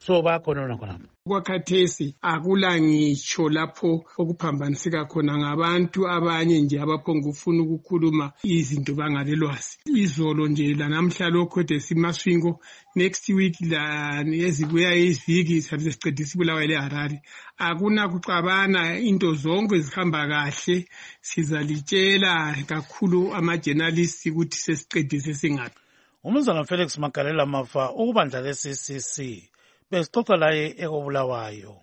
so bayakhona khona kwakhathesi akula ngitsho lapho okuphambaniseka khona ngabantu abanye nje abaphonga ufuna ukukhuluma izinto bangalelwazi. Izolo nje lanamhla lokho desimaswingo next week la ezibuya iziviki sabe siqedisa ibulawa leHarare. Akuna kuxabana into zonke zihamba kahle, sizalitshela kakhulu ama journalists ukuthi sesiqedise singapi. Umnumzana Felix Magalela Mafa ukubandla le-C C C besixoxa laye ekobulawayo.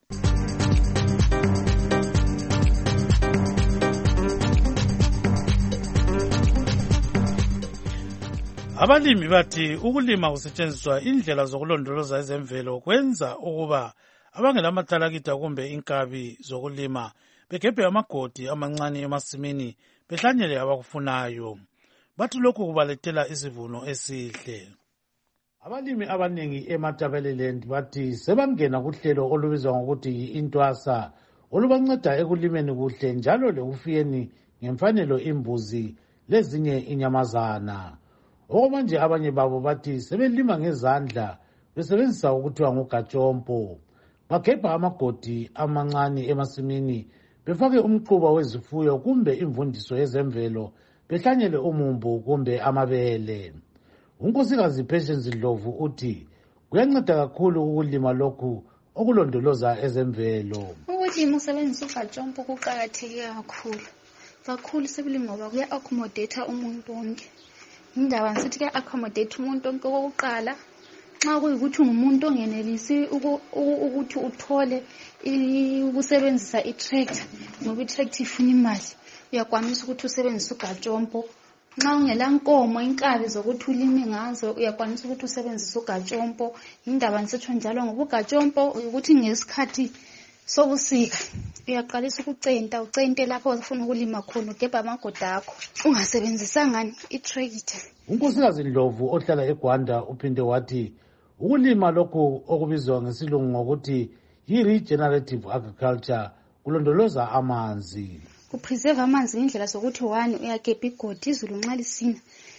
Abalimi bathi ukulima kusetshenziswa indlela zokulondoloza ezemvelo kwenza ukuba abangelamathalakita kumbe inkabi zokulima begebhe amagodi amancane emasimini behlanyele abakufunayo. Bathi lokhu kubalethela isivuno esihle. Abalimi abanengi eMatabeleland bathi sebangena kuhlelo olubizwa ngokuthi yi-Intwasa olubanceda ekulimeni kuhle njalo lekufuyeni ngemfanelo imbuzi lezinye inyamazana. Okwamanje abanye babo bathi sebelima ngezandla besebenzisa ukuthiwa ngugatshompo. Bagebha amagodi amancane emasimini befake umquba wezifuyo kumbe imvundiso yezemvelo behlanyele umumbu kumbe amabele. Unkosikazi Patience Ndlovu uthi kuyanceda kakhulu ukulima lokhu okulondoloza ezemvelo. Ukulima usebenzisa ugatshompo kuqakatheke kakhulu. Kakhulu sebili ngoba kuya accommodate umuntu wonke. Indaba ngithi kuya accommodate umuntu wonke okokuqala. Xa kuyikuthi umuntu ongenelisi ukuthi uthole ukusebenzisa i-tractor ngoba i-tractor ifuna imali, uyakwanisa ukuthi usebenzise ugatshompo. Nxa ungela nkomo inkabi zokuthi ulime ngazo uyakwanisa ukuthi usebenzise ugatshompo. Indaba nisetsho njalo ngoba ugatshompo ukuthi ngesikhathi sobusika uyaqalisa ukucenta ucente lapho ufuna ukulima khona ugebha amagodi akho ungasebenzisanga i-tractor. Unkosikazi Ndlovu ohlala eGwanda uphinde wathi ukulima lokhu okubizwa ngesilungu ngokuthi yi-regenerative agriculture kulondoloza amanzi. Kupreserve amanzi indlela sokuthi one uyagebha igodi izulu nxa lisina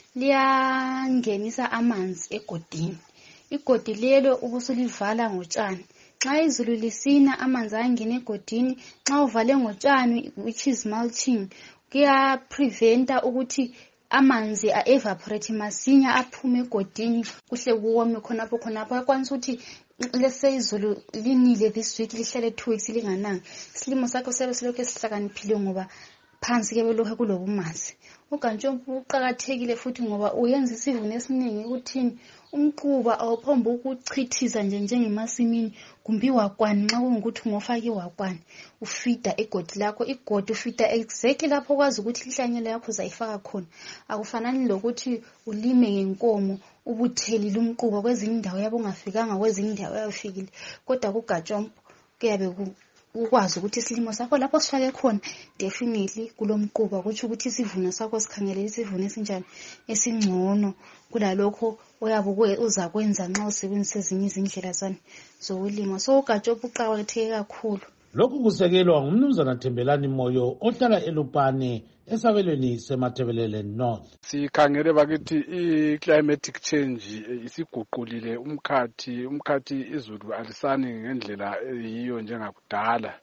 liyangenisa amanzi egodini. Igodi lelo ubusulivala ngotshani. Nxa izulu lisina amanzi ayangena egodini, nxa uvale ngotshani which is mulching kuya preventa ukuthi amanzi a-evaporate masinya aphume egodini kuhle kuwome khonapho khonapho. Akwanisa ukuthi lese izulu linile this week lihlale two weeks lingananga, isilimo sakho sebe silokhu esihlakaniphile ngoba phansi ke belokhu kulobumanzi. Ugatshompo uqakathekile futhi ngoba uyenza isivuno esiningi ukuthini umquba awuphomba ukuchithiza nje njengemasimini kumbe iwakwani. Nxa kungukuthi ngofaka iwakwani ufida egodi lakho, igodi ufida exactly lapho kwazi ukuthi lihlanyelo yakho uzayifaka khona. Akufanani lokuthi ulime ngenkomo ubuthelile umquba kwezinye indawo yabo ungafikanga kwezinye indawo yafikile. Kodwa kugatshompo kuyabe ukwazi ukuthi isilimo sakho lapho sifake khona definitely kulomquba kuthi ukuthi isivuno sakho sikhangelele isivuno esinjani esingcono kulalokho oyabe uzakwenza nxa usebenzisa ezinye izindlela zani zokulima. So ugatshompo uqakatheke kakhulu. Lokhu kusekelwa ngumnumzana Thembelani Moyo ohlala eLupane esabelweni seMatabeleland North. Sikhangele bakithi i-climatic change isiguqulile umkhathi umkhathi izulu alisani ngendlela eyiyo njengakudala.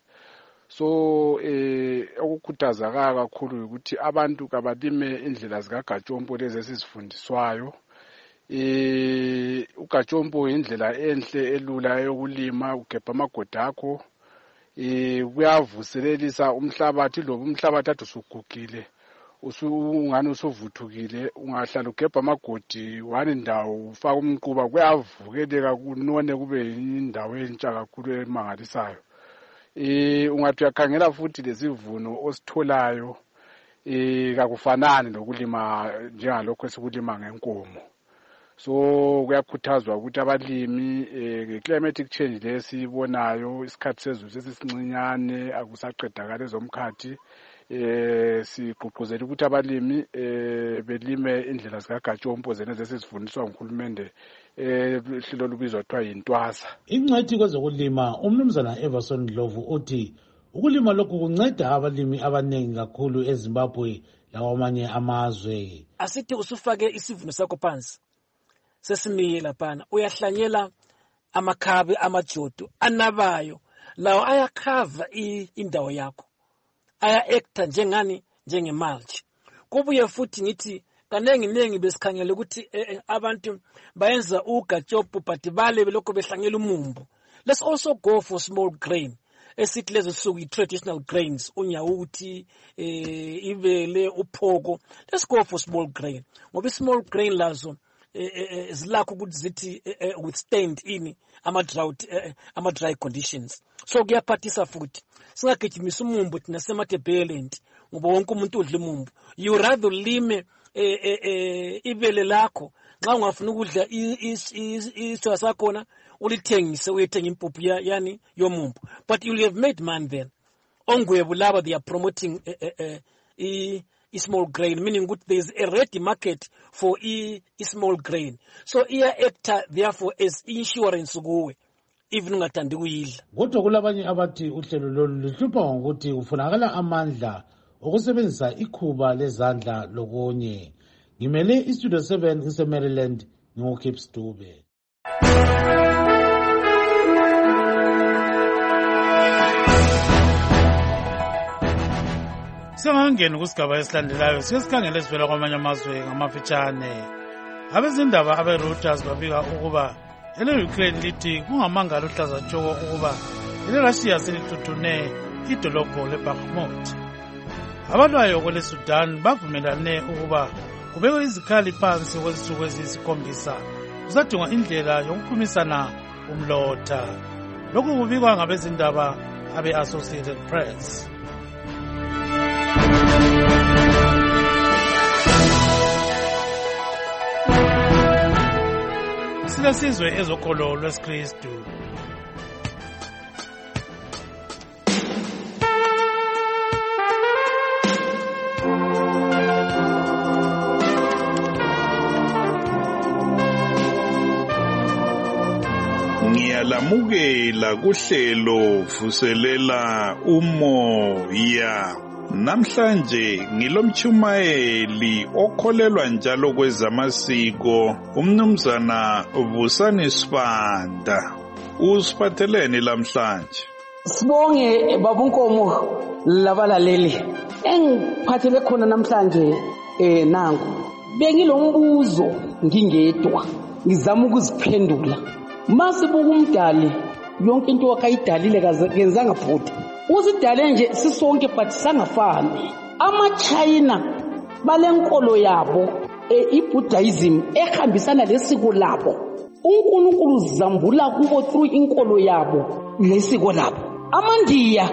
So eh okukhuthaza kakhulu ukuthi abantu kabalime indlela zikagatshompo lezi esizifundiswayo. Eh ugatshompo indlela enhle elula yokulima, ugebha amagodi akho. Eh kuyavuselelisa umhlabathi loba umhlabathi athi usugugile usungani usuvuthukile ungahlala ugebha amagodi wani ndawo ufaka umquba kuyavukeleka kunone kube indawo entsha kakhulu emangalisayo. Eh ungathi uyakhangela futhi lesivuno ositholayo eh kakufanani lokulima njengalokho esikulima ngenkomo. So kuyakhuthazwa ukuthi abalimi nge-climatic change lesibonayo isikhathi sezulu sesisincinyane akusaqedakala ezomkhathi eh sigqugquzela ukuthi abalimi eh belime indlela zikagatshompo zeneze sesifundiswa nguhulumende eh hlelo lubizwa kuthiwa yintwasa. Ingcwethi kwezokulima umnumzana Everson Ndlovu uthi ukulima lokhu kunceda abalimi abanengi kakhulu eZimbabwe lawamanye amazwe. Asithi usufake isivuno sakho phansi sesimile laphana uyahlanyela amakhabe amajodo anabayo lawo ayakhava indawo yakho, aya-acta njengani njenge-mulch. Kubuye futhi ngithi kanengi nengi besikhangele ukuthi eh, abantu bayenza ugatshophu but bale belokho behlangela umumbu. Let's also go for small grain. Esithi lezo suku i-traditional grains, unyawuthi, eh, ibele, uphoko. Let's go for small grain. Ngoba small grain lazo eh, zilakho ukuthi zithi eh, withstand ini ama drought eh, ama dry conditions. So kuyaphathisa futhi. Singagijimisa umumbu thina sematebelent ngoba wonke umuntu udla umumbu. You rather lime eh, eh, eh, ibele lakho nxa ungafuna ukudla isitshwa sakhona ulithengise uyethenga impuphu yani yomumbu. But you will have made money then. Ongwebo laba they are promoting uh, uh, uh, i, i small grain, meaning that there is a ready market for i, i small grain. So iya actor therefore as insurance kuwe even ungathandi kuyidla. Kodwa kulabanye abathi uhlelo lolu luhlupha ngokuthi ufunakala amandla okusebenzisa ikhuba lezandla lokunye. Ngimele istudio seven ngise Maryland ngoKips Dube. Singangena kusigaba esilandelayo siyesikhangela esivela kwamanye amazwe ngamafitshane. Abezindaba abe-Reuters babika ukuba ele-Ukraine lithi kungamangala uhlaza tshoko ukuba ele-Russia selithuthune idolobho le-Bakhmut. Abalwayo kwele-Sudan bavumelane ukuba kubekwe izikhali phansi kwezinsuku eziyisikhombisa kusadingwa indlela yokuphumisana umlotha. Lokhu kubikwa ngabezindaba abe-Associated Press. Silesizwe ezokholo lwesikristu. Ngiyalamukela kuhlelo vuselela umoya. Namhlanje ngilomchumayeli okholelwa njalo kwezamasiko umnumzana Vusani Sibanda. Usiphatheleni lamhlanje? Sibonge babunkomo labalaleli. Engiphathele khona namhlanje eh nangu. Bengilombuzo ngingedwa. Ngizama ukuziphendula. Masibuka umdali yonke into wakayidalile kazenzanga phutha. Usidale nje sisonke but sangafani. Ama-China balenkolo yabo i-Buddhism ehambisana lesiko labo. uNkulunkulu zambula kubo through inkolo yabo lesiko labo. AmaNdiya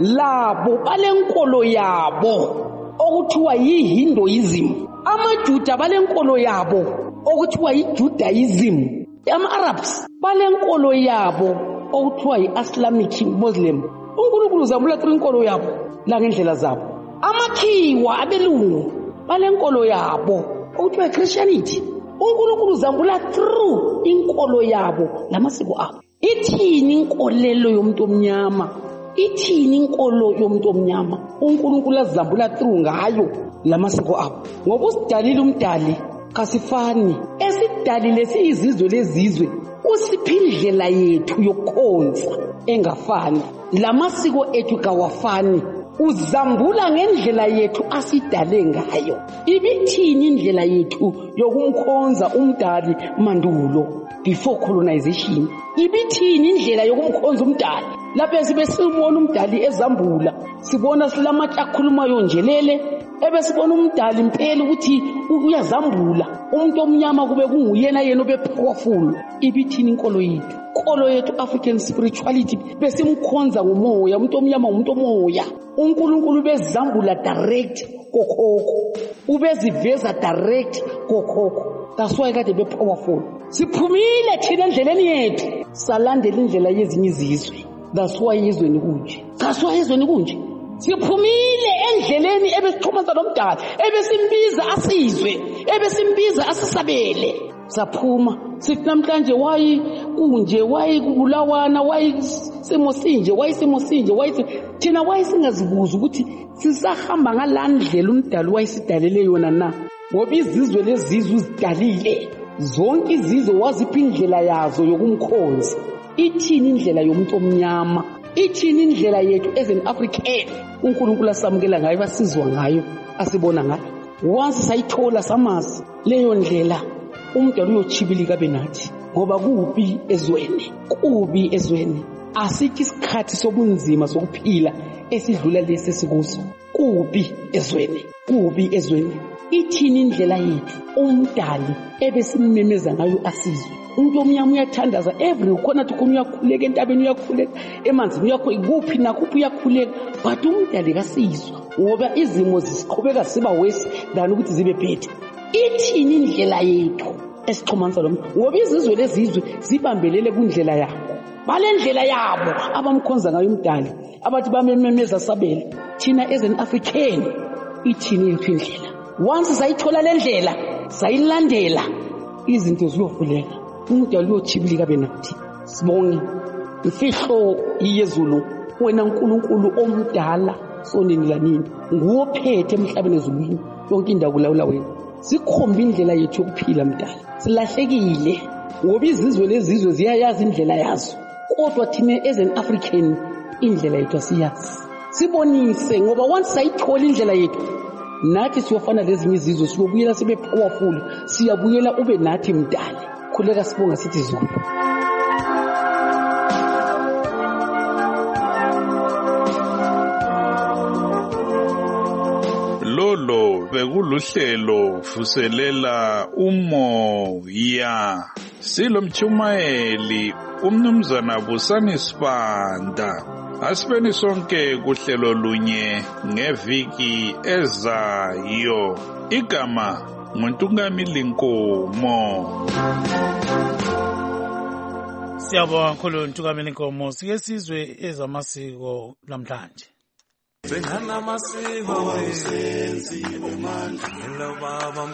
labo balenkolo yabo okuthiwa yi-Hinduism. AmaJuda balenkolo yabo okuthiwa yi-Judaism. Ama-Arabs balenkolo yabo okuthiwa yi-Islamic Muslim. uNkulunkulu zambula through inkolo yabo la ngendlela zabo. Amakhiwa abelungu balenkolo yabo okuthiwa yi-Christianity. uNkulunkulu zambula through inkolo yabo lamasiko abo. Ithini inkolelo yomuntu omnyama? Ithini inkolo yomuntu omnyama? uNkulunkulu azambula through ngayo lamasiko abo. Ngoba usidalile umdali kasifani. Esidalile siyizizwe lezizwe. Usiphi indlela yethu yokukhonza engafani. Lamasiko ethu kawafani. Uzambula ngendlela yethu asidale ngayo. Ibithini indlela yethu yokumkhonza umdali mandulo before colonization? Ibithini indlela yokumkhonza umdali? Lapho sibe sibona umdali ezambula, sibona silamatshe akhulumayo njelele, ebe sibona umdali impela ukuthi uyazambula. Umuntu omnyama kube kunguyena yena obepowerful. Ibithini inkolo yethu? Inkolo yethu African spirituality besimkhonza ngomoya, umuntu omnyama umuntu omoya. uNkulunkulu bezambula direct kokhokho, ubeziveza direct kokhokho. That's why kade be powerful. Siphumile thina endleleni yethu salandela indlela yezinye izizwe. That's why izweni kunje. That's why izweni kunje. Siphumile endleleni ebesixhumanisa nomdala, ebesimbiza asizwe, ebesimbiza asisabele. Saphuma sithi namhlanje wayi kunje, wayi kubulawana, wayi simo sinje, wayi simo sinje, wayi thina wayi singazibuza ukuthi sisahamba ngalandlela umdali wayisidalele yona na. Ngoba izizwe lezizwe uzidalile zonke izizwe wazipha indlela yazo yokumkhonza. Ithini indlela yomuntu omnyama? Ithini indlela yethu as an African uNkulunkulu asamukela ngayo, basizwa ngayo, asibona ngayo? Once sayithola samazi leyo ndlela, umdala uyochibilika benathi, ngoba kubi ezweni, kubi ezweni. Asithi isikhathi sobunzima sokuphila esidlula lesi sikuzo. Kubi ezweni, kubi ezweni. Ithini indlela yethu umdali ebesimemeza ngayo asizwe? Umuntu omnyama uyathandaza every khona khona, uyakhuleka entabeni, uyakhuleka emanzini, uyakhuleka kuphi nakuphi, uyakhuleka, but umdali kasizwa ngoba izimo zisiqhubeka siba worse than ukuthi zibe better. Ithini indlela yethu esixhumanisa lo muntu? Ngoba izizwe lezizwe zibambelele kundlela yabo, bale ndlela yabo abamkhonza ngayo umdali, abathi bamemeza sabele. Thina as an African, ithini yethu indlela? Once sayithola le ndlela, sayilandela, izinto ziyovuleka, umdali uyochibilika benathi. Sibonge imfihlo yezulu, wena uNkulunkulu omdala sonini lanini, nguwophethe emhlabeni ezulwini, yonke indawo kulawula wena. Sikhomba indlela yethu yokuphila mdala. Silahlekile ngoba izizwe lezizwe ziyayazi indlela yazo, kodwa thina as an African indlela yethu asiyazi. Sibonise, ngoba once sayithola indlela yethu, nathi siyofana lezinye izizwe, siyobuyela sibe powerful, siyabuyela ube nathi mdala. Khuleka sibonga sithi Zulu. Lolo bekuluhlelo vuselela umoya. Silomchumayeli umnumzana Busani Sibanda. Asibeni sonke kuhlelo lunye ngeviki ezayo. Igama nguNtungamili Nkomo. Siyabonga kakhulu Ntungamili Nkomo. Sike sizwe ezamasiko namhlanje. Sengana masiko wayenzi omandla ngelo baba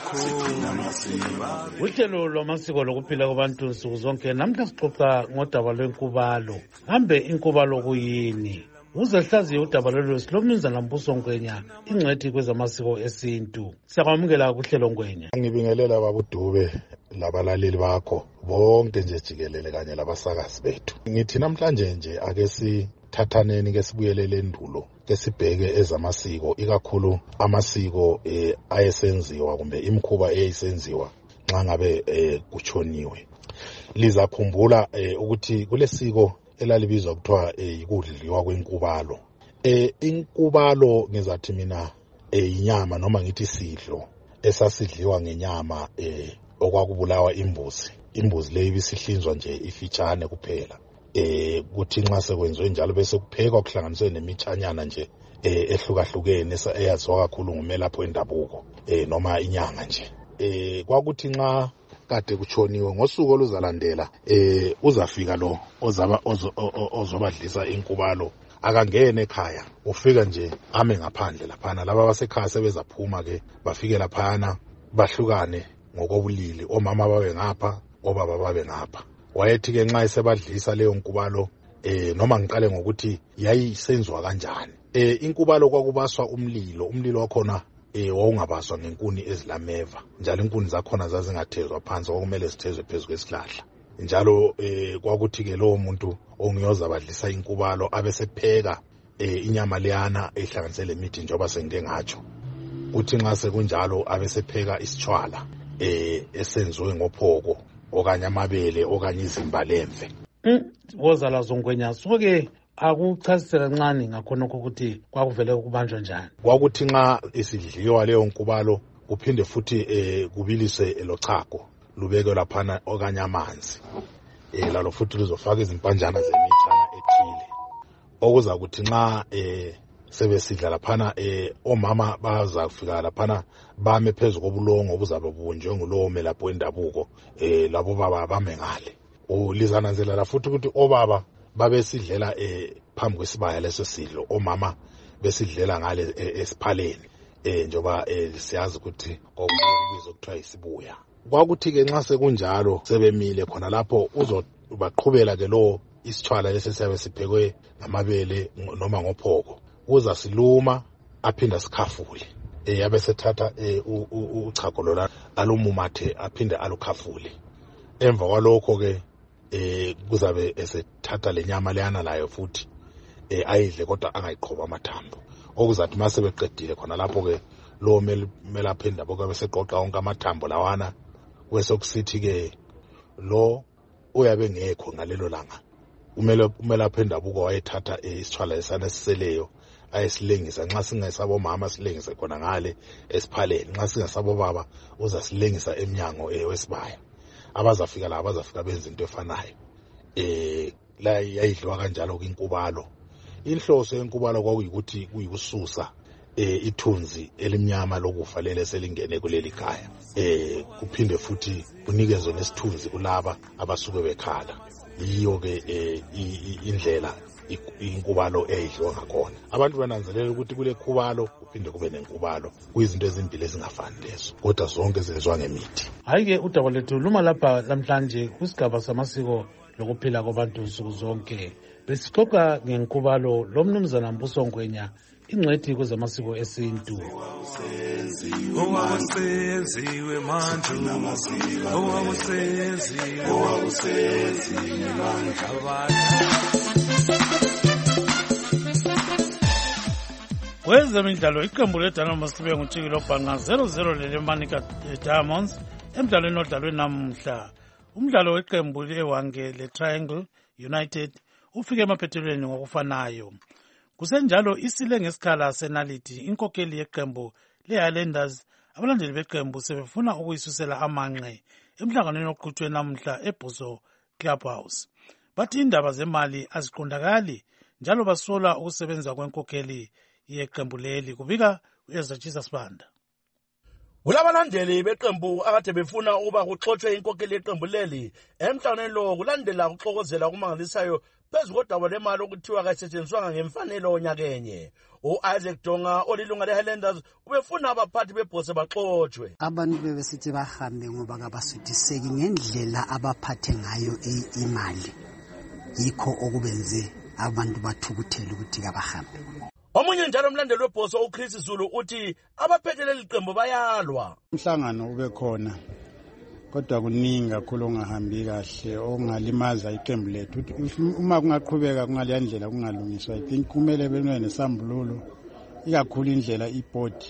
mkhulu. Uhlelo lwamasiko lokuphila kwabantu nsuku zonke namhla sixoxa ngodaba lwenkubalo. Hambe inkubalo kuyini? Uzahlaziye udaba lolu silomnumzana Mbuso Ngwenya, ingcwethi kwezamasiko esintu. Siyakwamukela kuhlelo Ngwenya. Ngibingelela babudube labalaleli bakho bonke nje jikelele kanye labasakazi bethu. Ngithi namhlanje nje ake si thathaneni ke sibuyelele endulo ke sibheke ezamasiko, ikakhulu amasiko eh ayesenziwa kumbe imkhuba eyayisenziwa nxa ngabe eh kuchoniwe. Lizakhumbula eh ukuthi kulesiko elalibizwa kuthiwa eh ikudliwa kwenkubalo. Eh inkubalo ngizathi mina eh inyama noma ngithi sidlo esasidliwa ngenyama eh okwakubulawa imbuzi. Imbuzi leyo ibisihlinzwa nje ifitshane kuphela. Eh kuthi nxa sekwenziwe njalo bese kuphekwa kuhlanganiswe nemithanyana nje eh ehlukahlukene eyaziwa kakhulu ngumelapho endabuko eh noma inyanga nje. Eh kwakuthi nxa kade kuchoniwe ngosuku oluzalandela eh uzafika lo ozaba ozobadlisa inkubalo, akangene ekhaya, ufika nje ame ngaphandle laphana. Laba basekhaya sebezaphuma ke bafike laphana bahlukane ngokobulili, omama babe ngapha, obaba babe ngapha. Wayethi ke nxa esebadlisa leyo nkubalo eh noma ngiqale ngokuthi yayisenziwa kanjani. Eh inkubalo kwakubaswa umlilo, umlilo wakhona eh wawungabaswa ngenkuni ezilameva, njalo inkuni zakhona zazingathezwa phansi, okumele zithezwe phezulu kwesihlahla. Njalo eh kwakuthi ke lo muntu ongiyoza badlisa inkubalo abesepheka eh inyama leyana ehlanganisele imithi njengoba sengike ngatsho. Kuthi nxa sekunjalo abesepheka isitshwala eh esenziwe ngophoko okanye amabele okanye izimbalemve. Wozala Zongwenya, soke akuchasisela kancane ngakhonokho ukuthi kwakuvele ukubanjwa njani. Kwakuthi nxa isidliwa leyo nkubalo kuphinde futhi eh kubilise lochago lubeke laphana okanye amanzi. Eh lalo futhi luzofaka izimpanjana zemithana ethile. Okuza kuthi nxa eh sebesidla laphana eh omama baza kufika laphana bame phezulu kobulongo obuzabe bunjwe ngulowo melapho endabuko eh labo baba bame ngale. Ulizananzela la futhi ukuthi obaba babesidlela eh phambi kwesibaya leso sidlo, omama besidlela ngale esiphaleni eh njoba eh siyazi ukuthi okubizo kuthiwa isibuya. Kwakuthi ke nxa sekunjalo sebemile khona lapho uzobaqhubela ke lo isitshwala lesi siyabe siphekwe ngamabele noma ngophoko, uza siluma aphinda sikhafule. eh abesethatha uchago lola alumumathe aphinde alukhafule. Emva kwalokho ke eh kuzabe esethatha lenyama leyana layo futhi eh ayidle kodwa angayiqhoba amathambo. Okuzathi mase beqedile khona lapho ke lo mela phinda bokabe seqoqa onke amathambo lawana kwese kusithi ke lo uyabe ngekho ngalelo langa. Umele umela phinda buko wayethatha isithwala esana siseleyo ayisilengisa nxa singesabo mama silengise khona ngale esiphaleni, nxa singesabo baba uza silengisa eminyango ewesibaya. Abazafika la abazafika benza into efanayo. Eh la yayidliwa kanjalo kwinkubalo. Inhloso yenkubalo kwakuyikuthi kuyikususa eh ithunzi elimnyama lokufa lele selingene kuleli khaya. Eh kuphinde futhi kunikezwe nesithunzi kulaba abasuke bekhala. Yiyo ke indlela inkubalo eyidliwa ngakhona. Abantu bananzelela ukuthi kule khubalo kuphinde kube nenkubalo. Kuyizinto ezimbili ezingafani lezo, kodwa zonke zenziwa ngemithi. Hayi ke udaba lethu luma lapha namhlanje kusigaba samasiko lokuphila kwabantu nsuku zonke. Besixoxa ngenkubalo lo mnumzana Mbuso Ngwenya, ingcwethi kwezamasiko esintu. Owakusenziwe manje owakusenziwe owakusenziwe manje kwezemidlalo iqembu leDynamos libe nguTshikilo Bhanga zero zero leleManika Diamonds emdlalweni odlalwe namuhla. Umdlalo weqembu leWange leTriangle United ufike emaphethelweni ngokufanayo. Kusenjalo isile ngesikhala senaliti inkokeli yeqembu leHighlanders abalandeli beqembu sebefuna ukuyisusela amanqe emhlanganweni oqhutshwe namuhla eBhuso Clubhouse. Bathi indaba zemali aziqondakali njalo basola ukusebenza kwenkokeli yeqembu leli. Kubika uYezachisa Sibanda. Kulabalandeli beqembu akade befuna ukuba kuxoxwe inkokeli yeqembu leli emhlanganweni lo kulandela ukuxokozela okumangalisayo phezu kodaba lemali okuthiwa kayisetshenziswanga ngemfanelo onyakenye. U-Isaac Donga olilunga le-Highlanders ubefuna abaphathi bebhose baxoxwe. Abantu bebesithi bahambe ngoba kabasuthiseki ngendlela abaphathe ngayo imali, yikho okubenze abantu bathukuthele ukuthi kabahambe. Omunye njalo umlandeli webhose uChris Zulu uthi abaphethe leli qembu bayalwa. Umhlangano ube khona kodwa kuningi kakhulu ongahambi kahle ongalimaza iqembu lethu. Uma kungaqhubeka kungale ndlela kungalungiswa, I think kumele benwe nesambululo ikakhulu indlela iboard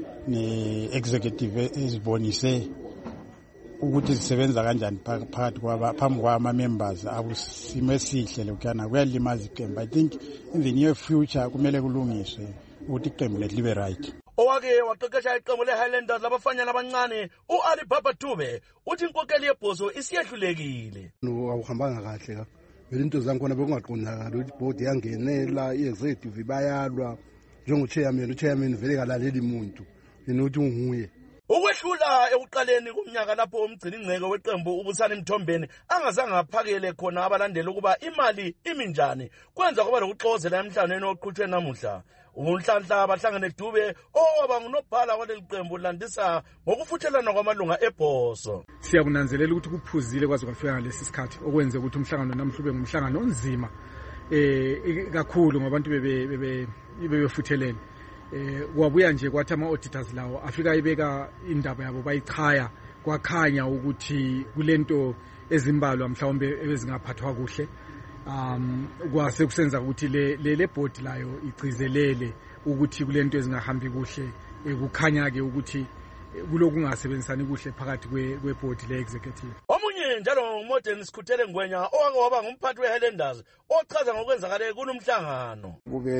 ne-executive ezibonise ukuthi zisebenza kanjani phakathi phambi kwama members abusimo esihle lokhana kuyalimaza iqembu. I think in the near future kumele kulungiswe ukuthi iqembu lethu libe right. Owake waqeqesha iqembu leHighlanders labafanyana abancane uAli Baba Dube uthi inkokeli yebhozo isiyehlulekile. No awuhambanga kahle ka. Belinto zankhona bekungaqondakala ukuthi board yangenela iexecutive bayalwa njengochairman uchairman vele kalaleli umuntu yenokuthi unguye. Ukwehlula ekuqaleni kumnyaka lapho umgcini ingceke weqembu uBusani Mthombeni angazange aphakele khona abalandeli ukuba imali iminjani kwenza kuba lokuxozela emhlanganweni oqhutshwe namuhla. Unhlanhla abahlangene Dube owaba ngunobhala waleli qembu landisa ngokufuthelana kwamalunga ebhoso. Siyakunanzelela ukuthi kuphuzile kwaze kwafika ngalesi sikhathi okwenze ukuthi umhlangano namhlanje ngumhlangano onzima eh kakhulu ngabantu bebe bebe bebefuthelene. Eh kwabuya nje kwathi ama auditors lawo afika ibeka indaba yabo bayichaya kwakhanya ukuthi kulento ezimbalwa mhlawumbe ezingaphathwa kuhle. Um kwase kusenza ukuthi le le board layo igcizelele ukuthi kulento ezingahambi kuhle ekukhanya ke ukuthi kulokungasebenzisani kuhle phakathi kwe board le executive. Omunye njalo Modern Skhuthele Ngwenya owake waba ngumphathi weHighlanders ochaza ngokwenzakale kulomhlangano. Kube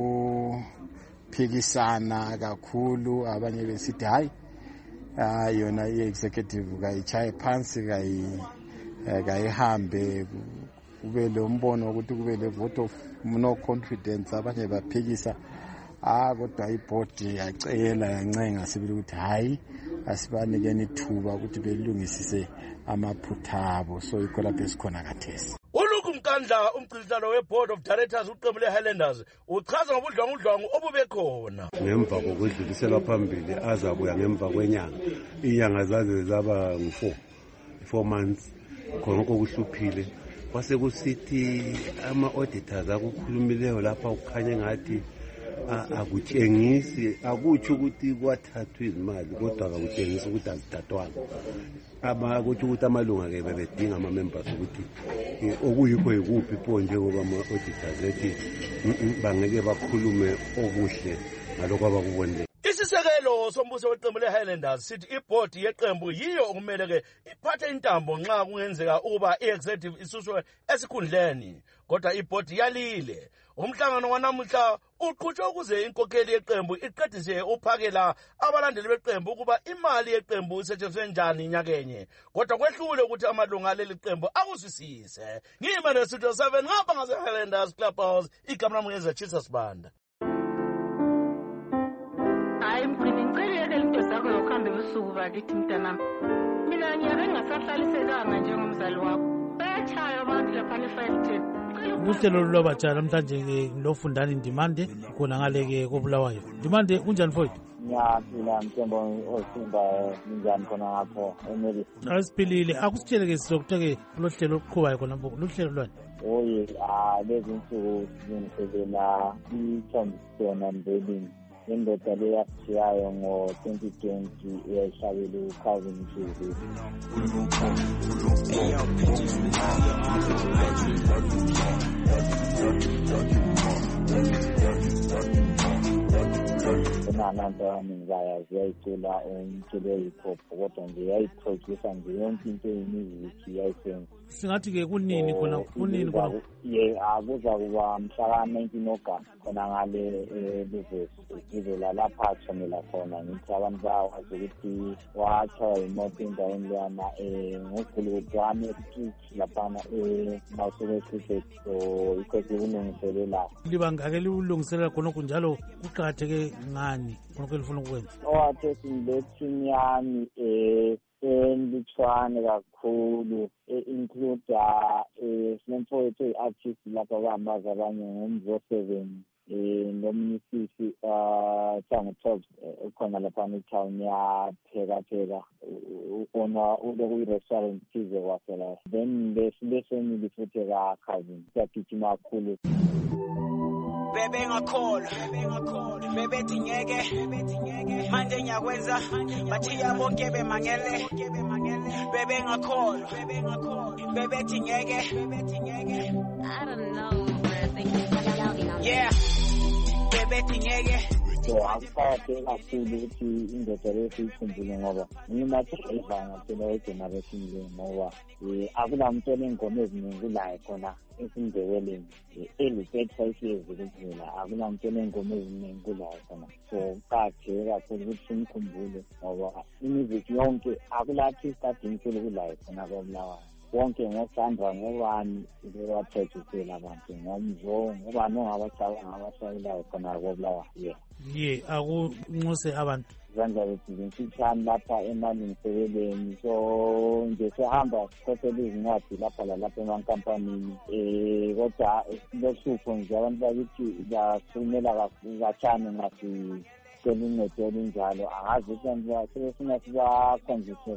lokuphikisana kakhulu, abanye besithi hayi yona i-executive kayichaye phansi kayi kayihambe, kube lo mbono ukuthi kube le vote of no confidence, abanye baphikisa. Ah kodwa iboard yacela yancenga sibili ukuthi hayi asibanikeni ithuba ukuthi belungisise amaphutha abo, so ikho lapho esikhona kathesi. Uluku Mkandla umgcinisihlalo weboard of directors uqembu leHighlanders uchaza ngobudlwangudlwangu obubekhona ngemva kokudluliselwa phambili azabuya ngemva kwenyanga. Inyanga zaze zaba ngu4 4 months khona kokuhluphile. Kwase kusithi ama auditors akukhulumileyo lapha ukukhanya ngathi akutshengisi akutsho ukuthi kwathathwa izimali kodwa akutshengisi ukuthi azithathwanga abakuthi ukuthi amalunga-ke bebedinga ama-members ukuthi okuyikho yikuphi pho njengoba ama-auditors ethi bangeke bakhulume okuhle ngalokho abakubonile. Isisekelo sombuso weqembu le-Highlanders sithi ibhodi yeqembu yiyo okumele-ke iphathe intambo nxa kungenzeka ukuba i-executive isuswe esikhundleni, kodwa ibhodi yalile. Umhlangano wanamuhla uqhutshwe ukuze inkokheli yeqembu iqedise uphakela abalandeli beqembu ukuba imali yeqembu isetshenziswe njani nyakenye, kodwa kwehlule ukuthi amalunga aleli qembu akuzwisise. Ngiyimene Studio seven ngapha ngase-Highlanders Clubhouse, igama lami ngeZachisa Sibanda. Hayi mgcini ngicela into zakho yokuhamba ebusuku bakithi mntanami. Mina ngiyake ngasahlalisekanga njengomzali wakho. Bayachaya abantu lapha e-Five ten. Uhlelo lwabatsha namhlanje lofundani Ndimande khona ngale-ke koBulawayo. Ndimande kunjani mfowethu? Ngiyaphila Mthembo osinda njani khona ngapho eMelisa. Asiphilile, akusitshele-ke sizokuthe-ke kulohlelo oluqhubayo khona mfo. Luhlelo lwani? Oye, ah lezi nsuku silungiselela i-transition and building. Indoda le yashiyayo ngo-twenty twenty eyayishabela uCalvin Mshizi. Kunananto abaningi bayazi yayicula umculo we-hip hop kodwa nje yayiproducer nje yonke into ye-music yayisenza. Singathi-ke kunini khona kunini khona? Ye akuza kuba mhla nineteen August khona ngale Luvesi izela lapha atshonela khona. Ngithi abantu bayawazi ukuthi watshaywa imoto endaweni leyana ngogulukuthi wami street laphana eMausoleum Street, so ikhosi kulungiselela. Libangake liwulungiselela khonokho njalo kuqakatheke ngani khonokho elifuna ukwenza? Owathe singilethi yami elitshwane kakhulu e-include sinemfowethu i-artist lapha abambaza abanye ngomzo seven noMnisisi Thangotops ukhona lapha e-town yapheka-pheka ukona ulokuyi-restaurant thize kwasela. Then lesemili futhi ka-cousin siyagijima kakhulu. Bebe ngakholwa bebe dingeke manje ngiyakwenza bathiya bonke bemangele bebe ngakholwa bebe dingeke I don't know yeah bebe dingeke. So akuqakatheke kakhulu ukuthi indoda leyo ikhumbule ngoba ngimathi ayivanga phela wegeneration le ngoba akulamuntu onengoma eziningi kulayo khona esindebeleni eli-thirty-five years kuphela akulamuntu onengoma eziningi kulayo khona. So kuqakatheke kakhulu ukuthi simkhumbule ngoba imizic yonke akula-artist adinkulu kulayo khona koBulawayo. Wonke ngosandra ngobani bewaphethusela abantu ngomzo ngobani ongabacabanga abashayelayo khona koBulawayo. Yeah. Ye akunxuse abantu izandla zethu zimfitshane lapha emalungiseleleni, so nje sihamba sikhokhela izincwadi lapha lalapha emankampanini um kodwa lohlupho nje abantu bakithi basumela kancane ngasi seluncedo olunjalo. Angazi ukuthi sebefuna sibakhonjiswe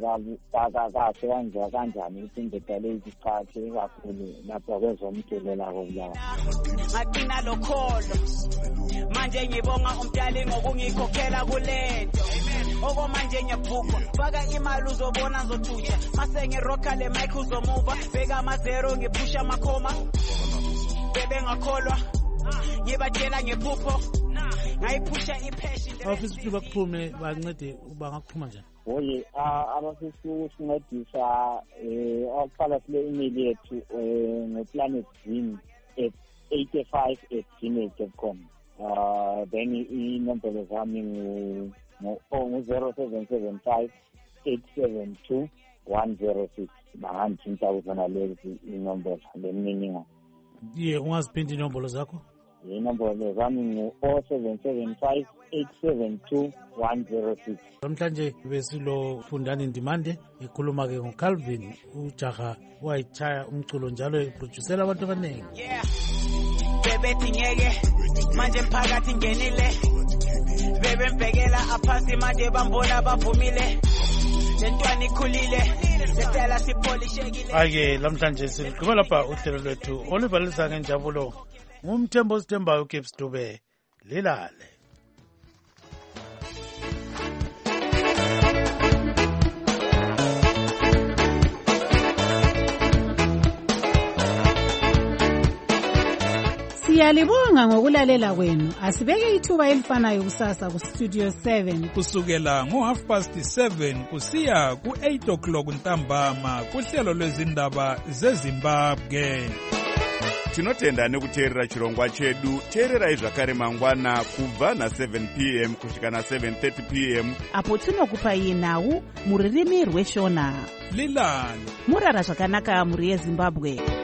kahle kanjani ukuthi indoda le iziqhathe kakhulu lapha kwezomculo la koBulawayo. Ngaqina lokholo manje ngibonga umdali ngokungikhokhela kulento okomanje ngiyabhukwa faka imali uzobona ngizothutsha mase ngirocka le mic uzomuva beka amazero ngiphusha amakhoma bebe ngakholwa ngibatshela ngephupho ngayiphusha iphesha. Abafisa ukuthi baqhume bancede bangakuqhuma njani? Oye abafisa ukusincedisa okuqala sile email yethu ngo-planet dream at eighty-five at gmail dot com. Uh, then inombolo zami ngu-zero seven seven five eight seven two one zero six. Bangangithinta kuzona lezi inombolo lemininingwane. Ye ungaziphinda inombolo zakho? Inombolo zami ngu-zero seven seven five eight seven two one zero six. Namhlanje besilo Fundani Ndimande ikhuluma-ke ngoCalvin ujaha wayitshaya umculo njalo eproducela abantu abaningi. Yeah. Bebe dingeke manje mphakathi ngenile bebe mbhekela aphansi manje bambona bavumile lentwana ikhulile letela sipholishekile. Ake namhlanje siqhubeka lapha uhlelo lwethu olivalisa ngenjabulo ngumthembo osithembayo uGibbs Dube lilale. Siyalibonga ngokulalela kwenu. Asibeke ithuba elifanayo kusasa ku Studio seven kusukela ngo half past seven kusiya ku eight o'clock ntambama kuhlelo lwezindaba zeZimbabwe. Tinotenda nekuteerera chirongwa chedu. Teererai zvakare mangwana kubva na seven p m kusvika na seven thirty p m apo tinokupai nhau muririmi rweshona. Lilani murara zvakanaka muri yeZimbabwe.